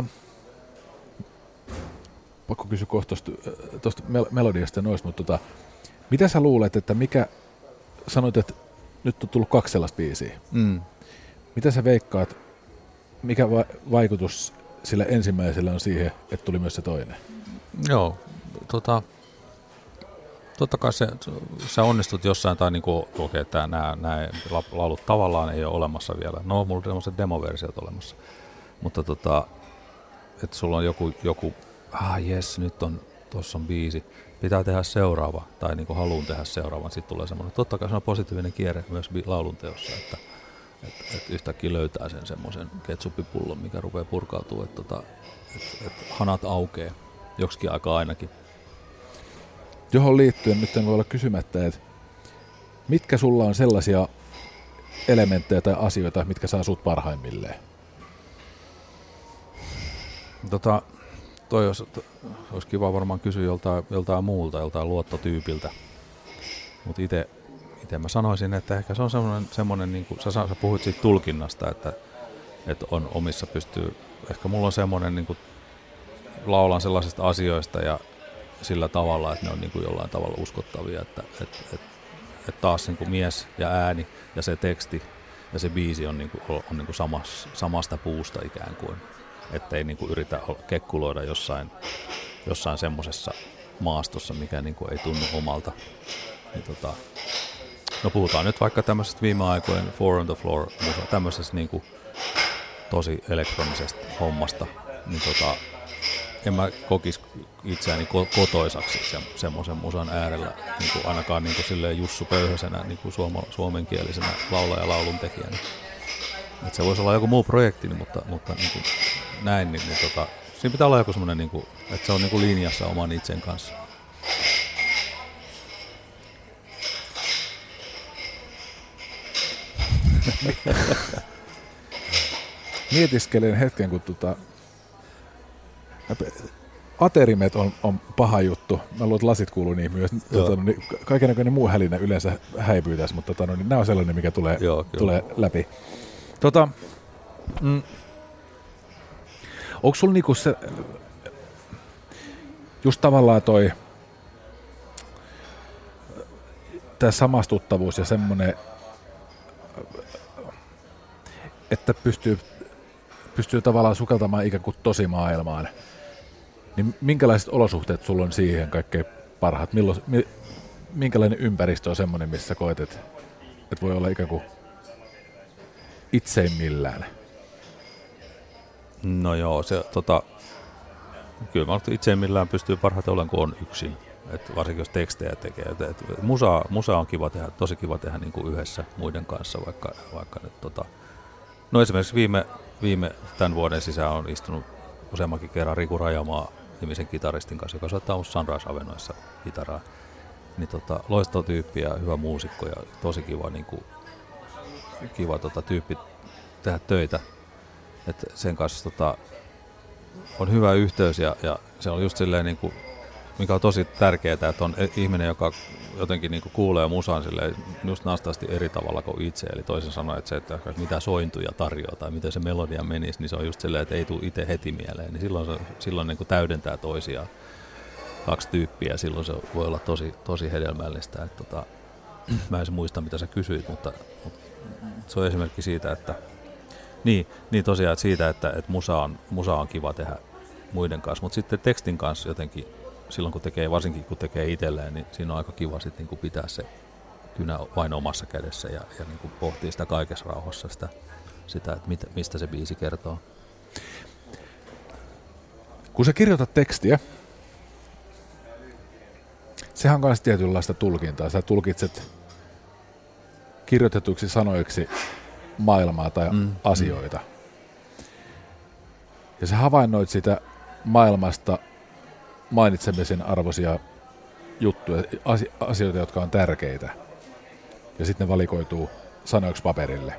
pakko kysyä kohta tuosta mel- melodiasta ja noista, mutta tota, mitä sä luulet, että mikä, sanoit, että nyt on tullut kaksi sellaista biisiä. Mm. Mitä sä veikkaat, mikä va- vaikutus sillä ensimmäisellä on siihen, että tuli myös se toinen? Joo, tota, totta kai se, sä onnistut jossain, tai niinku, okei, okay, että nämä, nämä laulut tavallaan ei ole olemassa vielä. No, mulla on sellaiset demoversiot olemassa. Mutta tota, että sulla on joku, joku ah jes, nyt on, tuossa on biisi, pitää tehdä seuraava, tai niinku haluun tehdä seuraavan, sitten tulee semmoinen, totta kai se on positiivinen kierre myös laulun teossa, että et, et yhtäkkiä löytää sen semmoisen ketsuppipullon, mikä rupeaa purkautumaan, että tota, et, et hanat aukeaa, joksikin aikaa ainakin. Johon liittyen nyt en voi olla kysymättä, että mitkä sulla on sellaisia elementtejä tai asioita, mitkä saa sut parhaimmilleen? Tota, toi olisi, to, olisi kiva varmaan kysyä joltain, joltain muulta, joltain luottotyypiltä. Mutta itse mä sanoisin, että ehkä se on semmoinen, semmoinen niin kuin sä, sä puhuit siitä tulkinnasta, että, että on omissa pystyy, ehkä mulla on semmoinen, niin kuin laulan sellaisista asioista ja sillä tavalla, että ne on niin kuin jollain tavalla uskottavia, että, että, että, että taas niin kuin mies ja ääni ja se teksti ja se biisi on, niin kuin, on niin kuin samas, samasta puusta ikään kuin. Että ei niinku yritä kekkuloida jossain, jossain semmoisessa maastossa, mikä niinku ei tunnu omalta. Niin tota, no puhutaan nyt vaikka tämmöisestä viime aikojen Four on the Floor, tämmöisestä niinku tosi elektronisesta hommasta, niin tota, en mä kokisi itseäni kotoisaksi se, semmoisen musan äärellä, niin kuin ainakaan niin kuin silleen Jussu Pöyhösenä niin kuin suoma, suomenkielisenä laulaja laulun tekijänä. Et se voisi olla joku muu projekti, mutta, mutta niin kuin näin, niin, niin tota, siinä pitää olla joku semmoinen, niin kuin, että se on niin kuin linjassa oman itsen kanssa. Mietiskelen hetken, kun tota, aterimet on, on paha juttu. Mä luulen, että lasit kuuluu niin myös. Tota, niin, kaikennäköinen muu hälinä yleensä häipyy tässä, mutta tota, niin, nämä on sellainen, mikä tulee, Joo, tulee läpi. Tota, mm, onko sulla niinku se, just tavallaan toi tää samastuttavuus ja semmoinen, että pystyy, pystyy tavallaan sukeltamaan ikään kuin tosimaailmaan, niin minkälaiset olosuhteet sulla on siihen kaikkein parhaat? Milloin, minkälainen ympäristö on semmoinen, missä koet, että, että voi olla ikään kuin itseimmillään? No joo, se, tota, kyllä mä itseimmillään pystyy parhaiten olemaan, kun on yksin. Et varsinkin jos tekstejä tekee. Et, et, musa, musa on kiva tehdä, tosi kiva tehdä niin kuin yhdessä muiden kanssa, vaikka, vaikka nyt, tota, no esimerkiksi viime, viime tämän vuoden sisään on istunut useammankin kerran Riku Rajamaa nimisen kitaristin kanssa, joka soittaa musta Sunrise Avenoissa kitaraa. Niin tota, loistava tyyppi ja hyvä muusikko ja tosi kiva, niin kuin, kiva tota, tyyppi tehdä töitä. Et sen kanssa tota, on hyvä yhteys ja, ja se on just silleen, niin kuin, mikä on tosi tärkeää, että on ihminen, joka jotenkin niin kuin kuulee musan silleen, just nastaasti eri tavalla kuin itse. Eli toisin sanoen, että se, että mitä sointuja tarjoaa tai miten se melodia menisi, niin se on just silleen, että ei tule itse heti mieleen. Niin silloin se silloin niin kuin täydentää toisiaan kaksi tyyppiä ja silloin se voi olla tosi, tosi hedelmällistä. Että, tota, mä en muista, mitä sä kysyit, mutta, mutta se on esimerkki siitä, että Niin, niin tosiaan että siitä, että, että musa, on, musa on kiva tehdä muiden kanssa, mutta sitten tekstin kanssa jotenkin, silloin kun tekee, varsinkin kun tekee itselleen, niin siinä on aika kiva sitten niin kuin pitää se kynä vain omassa kädessä ja, ja niin kuin pohtii sitä kaikessa rauhassa, sitä, sitä että mit, mistä se biisi kertoo. Kun sä kirjoitat tekstiä, sehän on myös tietynlaista tulkintaa. Sä tulkitset kirjoitetuiksi sanoiksi maailmaa tai mm, asioita. Mm. Ja sä havainnoit sitä maailmasta mainitsemisen arvoisia juttuja, asioita, jotka on tärkeitä. Ja sitten ne valikoituu sanoiksi paperille.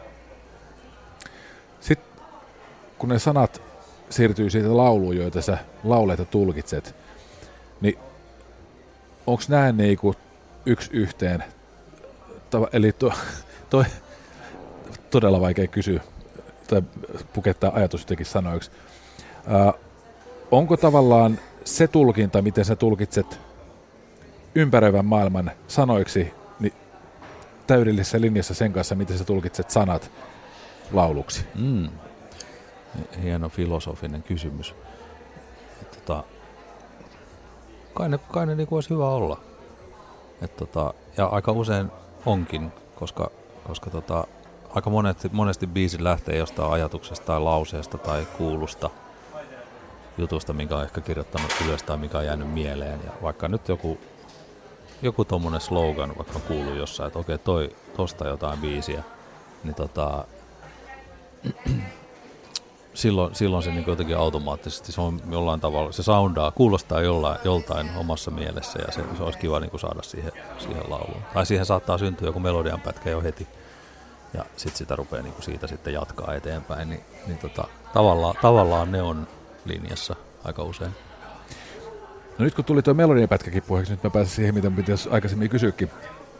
Sitten kun ne sanat siirtyy siitä lauluun, joita sä lauleita tulkitset, niin onko nämä niinku yksi yhteen? Eli to, toi todella vaikea kysyä tai pukettaa ajatus jotenkin sanoiksi. Ää, onko tavallaan se tulkinta, miten sä tulkitset ympäröivän maailman sanoiksi, niin täydellisessä linjassa sen kanssa, miten sä tulkitset sanat lauluksi? Mm. Hieno filosofinen kysymys. Tota, kai ne, kai ne niin olisi hyvä olla. Et tota, ja aika usein onkin, koska, koska tota, aika monesti, monesti biisit lähtee jostain ajatuksesta tai lauseesta tai kuulusta jutusta, minkä on ehkä kirjoittanut ylös tai mikä on jäänyt mieleen. Ja vaikka nyt joku, joku tommonen slogan vaikka kuuluu jossain, että okei, toi, tosta jotain biisiä, niin tota, silloin, silloin se niin jotenkin automaattisesti, se on jollain tavalla, se soundaa, kuulostaa jollain, joltain omassa mielessä ja se, se olisi kiva niin saada siihen, siihen lauluun. Tai siihen saattaa syntyä joku melodian pätkä jo heti. Ja sitten sitä rupeaa niinku siitä sitten jatkaa eteenpäin, niin, niin tota, tavallaan, tavallaan ne on linjassa aika usein. No nyt kun tuli tuo melodiapätkäkin puheeksi, nyt mä pääsen siihen, mitä pitäisi aikaisemmin kysyäkin.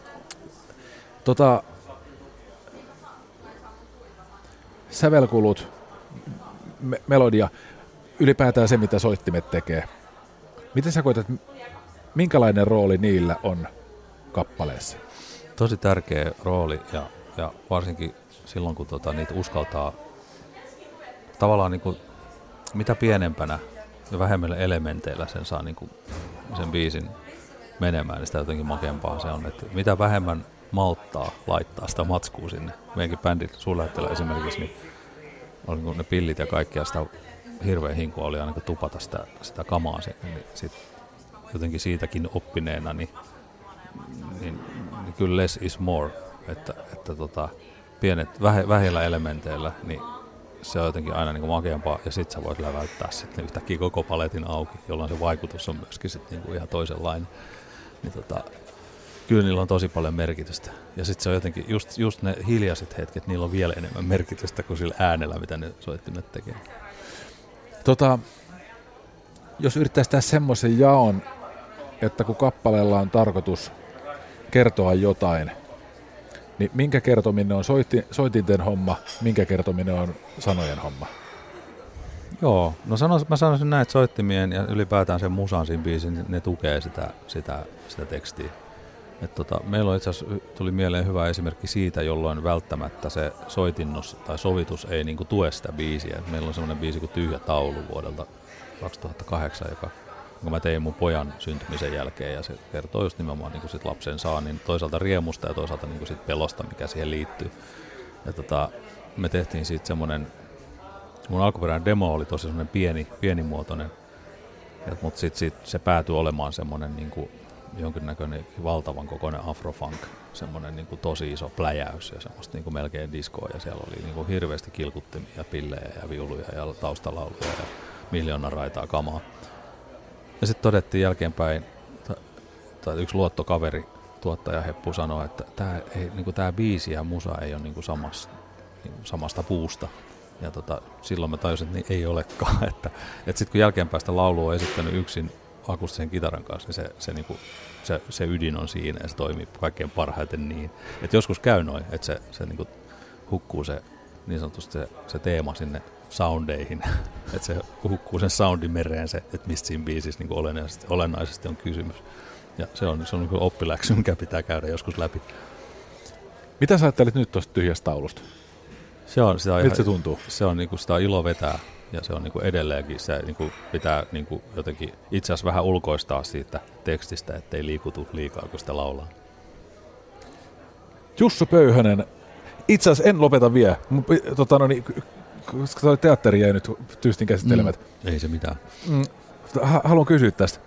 Tota, sävelkulut, me- melodia, ylipäätään se, mitä soittimet tekee. Miten sä koetat, minkälainen rooli niillä on kappaleessa? Tosi tärkeä rooli ja Ja varsinkin silloin, kun tota, niitä uskaltaa tavallaan niin kuin, mitä pienempänä ja vähemmillä elementeillä sen saa niin kuin, sen biisin menemään, niin sitä jotenkin makeampaa se on. Että mitä vähemmän malttaa laittaa sitä matskua sinne. Meidänkin bändin suurlähettilä esimerkiksi, niin oli niin ne pillit ja kaikki ja sitä hirveän hinkua oli aina tupata sitä, sitä kamaa sinne, niin sit jotenkin siitäkin oppineena, niin, niin, niin kyllä less is more, että, että tota, pienet väh, vähillä elementeillä, niin se on jotenkin aina niin kuin makeampaa, ja sit sä voit läväyttää sitten yhtäkkiä koko paletin auki, jolloin se vaikutus on myöskin sit niin kuin ihan toisenlainen. Niin tota, kyllä niillä on tosi paljon merkitystä. Ja sitten se on jotenkin, just, just ne hiljaiset hetket, niillä on vielä enemmän merkitystä kuin sillä äänellä, mitä ne soittimet tekee. Tota, jos yrittäisi tehdä semmoisen jaon, että kun kappaleella on tarkoitus kertoa jotain, niin minkä kertominen on soitin, soitinten homma, minkä kertominen on sanojen homma? Joo, no sanos, mä sanoisin näin, että soittimien ja ylipäätään sen musan siinä biisin, ne tukee sitä, sitä, sitä tekstiä. Et tota, meillä on itse asiassa, tuli mieleen hyvä esimerkki siitä, jolloin välttämättä se soitinnos tai sovitus ei niinku tue sitä biisiä. Et meillä on semmoinen biisi kuin Tyhjä taulu vuodelta kaksituhattakahdeksan, joka, jonka mä tein mun pojan syntymisen jälkeen, ja se kertoo just nimenomaan niinku sit lapsen saannin toisaalta riemusta ja toisaalta niinku sit pelosta, mikä siihen liittyy. Ja tota, me tehtiin siitä semmoinen, mun alkuperäinen demo oli tosi semmoinen pieni, pienimuotoinen, mutta sitten sit se päätyi olemaan semmoinen niinku jonkinnäköinen valtavan kokoinen afrofunk, semmoinen niinku tosi iso pläjäys ja semmoista niinku melkein diskoa, ja siellä oli niinku hirveästi kilkuttimia ja pillejä ja viuluja ja taustalauluja ja miljoona raitaa kamaa. Ja sitten todettiin jälkeenpäin, tai yksi luottokaveri, tuottaja Heppu sanoi, että tämä niinku biisi ja musa ei ole niinku samasta, niinku samasta puusta. Ja tota, silloin mä tajusin, että niin ei olekaan. Että, että sitten kun jälkeenpäin sitä laulua on esittänyt yksin akustisen kitaran kanssa, niin se, se, niinku, se, se ydin on siinä ja se toimii kaikkein parhaiten niin. Että joskus käy noin, että se, se niinku hukkuu se, niin sanotusti se, se teema sinne soundeihin. Että se hukkuu sen soundin mereen, se, että mistä siinä biisissä niinku olennaisesti, olennaisesti on kysymys. Ja se on, se on niinku oppiläksy, mikä pitää käydä joskus läpi. Mitä sä ajattelit nyt tuosta Tyhjästä taulusta? Se on, sitä Miltä se tuntuu? Se on niinku sitä ilo vetää, ja se on niinku edelleenkin, se niinku pitää niinku jotenkin itse asiassa vähän ulkoistaa siitä tekstistä, ettei liikutu liikaa, kun sitä laulaa. Jussu Pöyhönen, itse asiassa en lopeta vielä, tota, no niin, koska toi teatteri jäi nyt tyystin käsittelemät. Mm, ei se mitään. Mm, haluan kysyä tästä.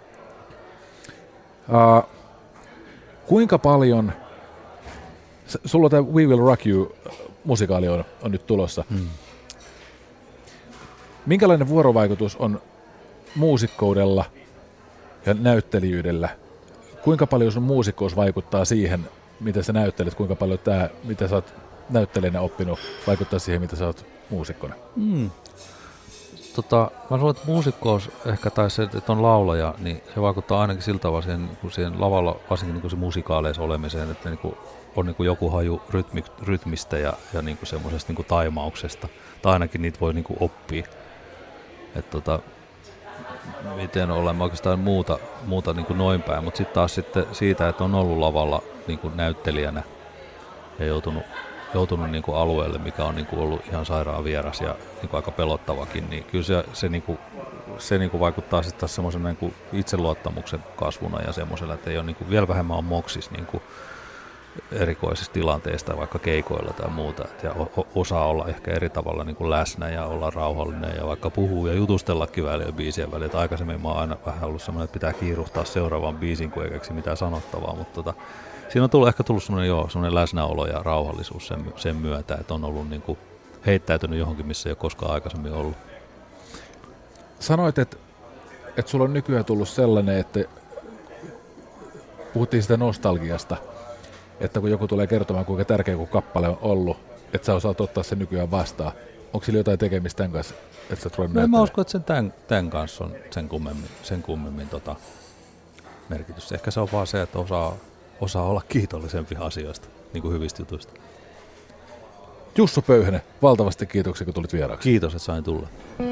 Uh, kuinka paljon, sulla tämä We Will Rock You musikaali on, on nyt tulossa. Hmm. Minkälainen vuorovaikutus on muusikkoudella ja näyttelijyydellä? Kuinka paljon sun muusikkous vaikuttaa siihen, mitä sä näyttelet? Kuinka paljon tämä, mitä sä oot näyttelijänä oppinut, vaikuttaa siihen, mitä sä oot muusikkona? Hmm. Tota, mä luulen, että muusikkous ehkä, tai se, että on laulaja, niin se vaikuttaa ainakin siltä tavalla siihen, siihen lavalla, varsinkin niin se musikaaleissa olemiseen, että niin kuin on niin kuin joku haju rytmi, rytmistä ja, ja niin kuin semmoisesta niin kuin taimauksesta, tai ainakin niitä voi niin kuin oppia. Että tota, miten olemme oikeastaan muuta, muuta niin kuin noin päin, mutta sitten taas sitten siitä, että on ollut lavalla niin kuin näyttelijänä ja joutunut, joutunut niin kuin alueelle, mikä on niin kuin ollut ihan sairaan vieras ja niin kuin aika pelottavakin, niin kyllä se, se, niin kuin, se niin kuin vaikuttaa sitten taas semmoisen niin kuin itseluottamuksen kasvuna ja semmoisella, että ei ole niin kuin, vielä vähemmän on moksis niin kuin erikoisista tilanteista, vaikka keikoilla tai muuta, et ja osaa olla ehkä eri tavalla niin kuin läsnä ja olla rauhallinen ja vaikka puhuu ja jutustellakin välillä biisien välillä. Et aikaisemmin mä oon aina vähän ollut semmoinen, että pitää kiiruhtaa seuraavan biisin, kun ei keksi mitään sanottavaa, mutta tota, siinä on tullut, ehkä tullut semmoinen, joo, semmoinen läsnäolo ja rauhallisuus sen, sen myötä, että on ollut niin kuin heittäytynyt johonkin, missä ei ole koskaan aikaisemmin ollut. Sanoit, että, että sulla on nykyään tullut sellainen, että puhuttiin sitä nostalgiasta, että kun joku tulee kertomaan, kuinka tärkeä joku kappale on ollut, että sä osaat ottaa sen nykyään vastaan. Onko sillä jotain tekemistä tämän kanssa, että sä tulet näyttelemään? Mä uskon, että sen tämän, tämän kanssa on sen kummemmin, sen kummemmin tota merkitys. Ehkä se on vaan se, että osaa, osaa olla kiitollisempi asioista, niin kuin hyvistä jutuista. Jussu Pöyhönen, valtavasti kiitoksia, kun tulit vieraaksi. Kiitos, että sain tulla.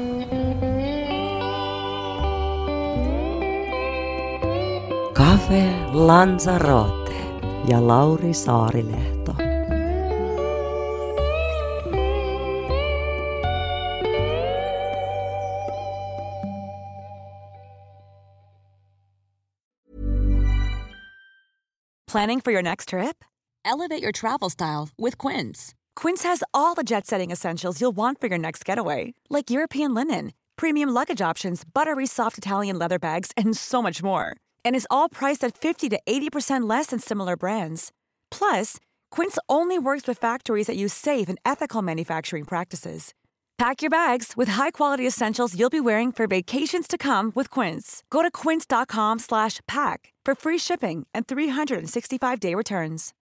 Cafe Lanzarote ja Lauri Saarilehto. Planning for your next trip? Elevate your travel style with Quince. Quince has all the jet-setting essentials you'll want for your next getaway, like European linen, premium luggage options, buttery soft Italian leather bags, and so much more. And is all priced at fifty to eighty percent less than similar brands. Plus, Quince only works with factories that use safe and ethical manufacturing practices. Pack your bags with high-quality essentials you'll be wearing for vacations to come with Quince. Go to quince.com slash pack for free shipping and three sixty-five day returns.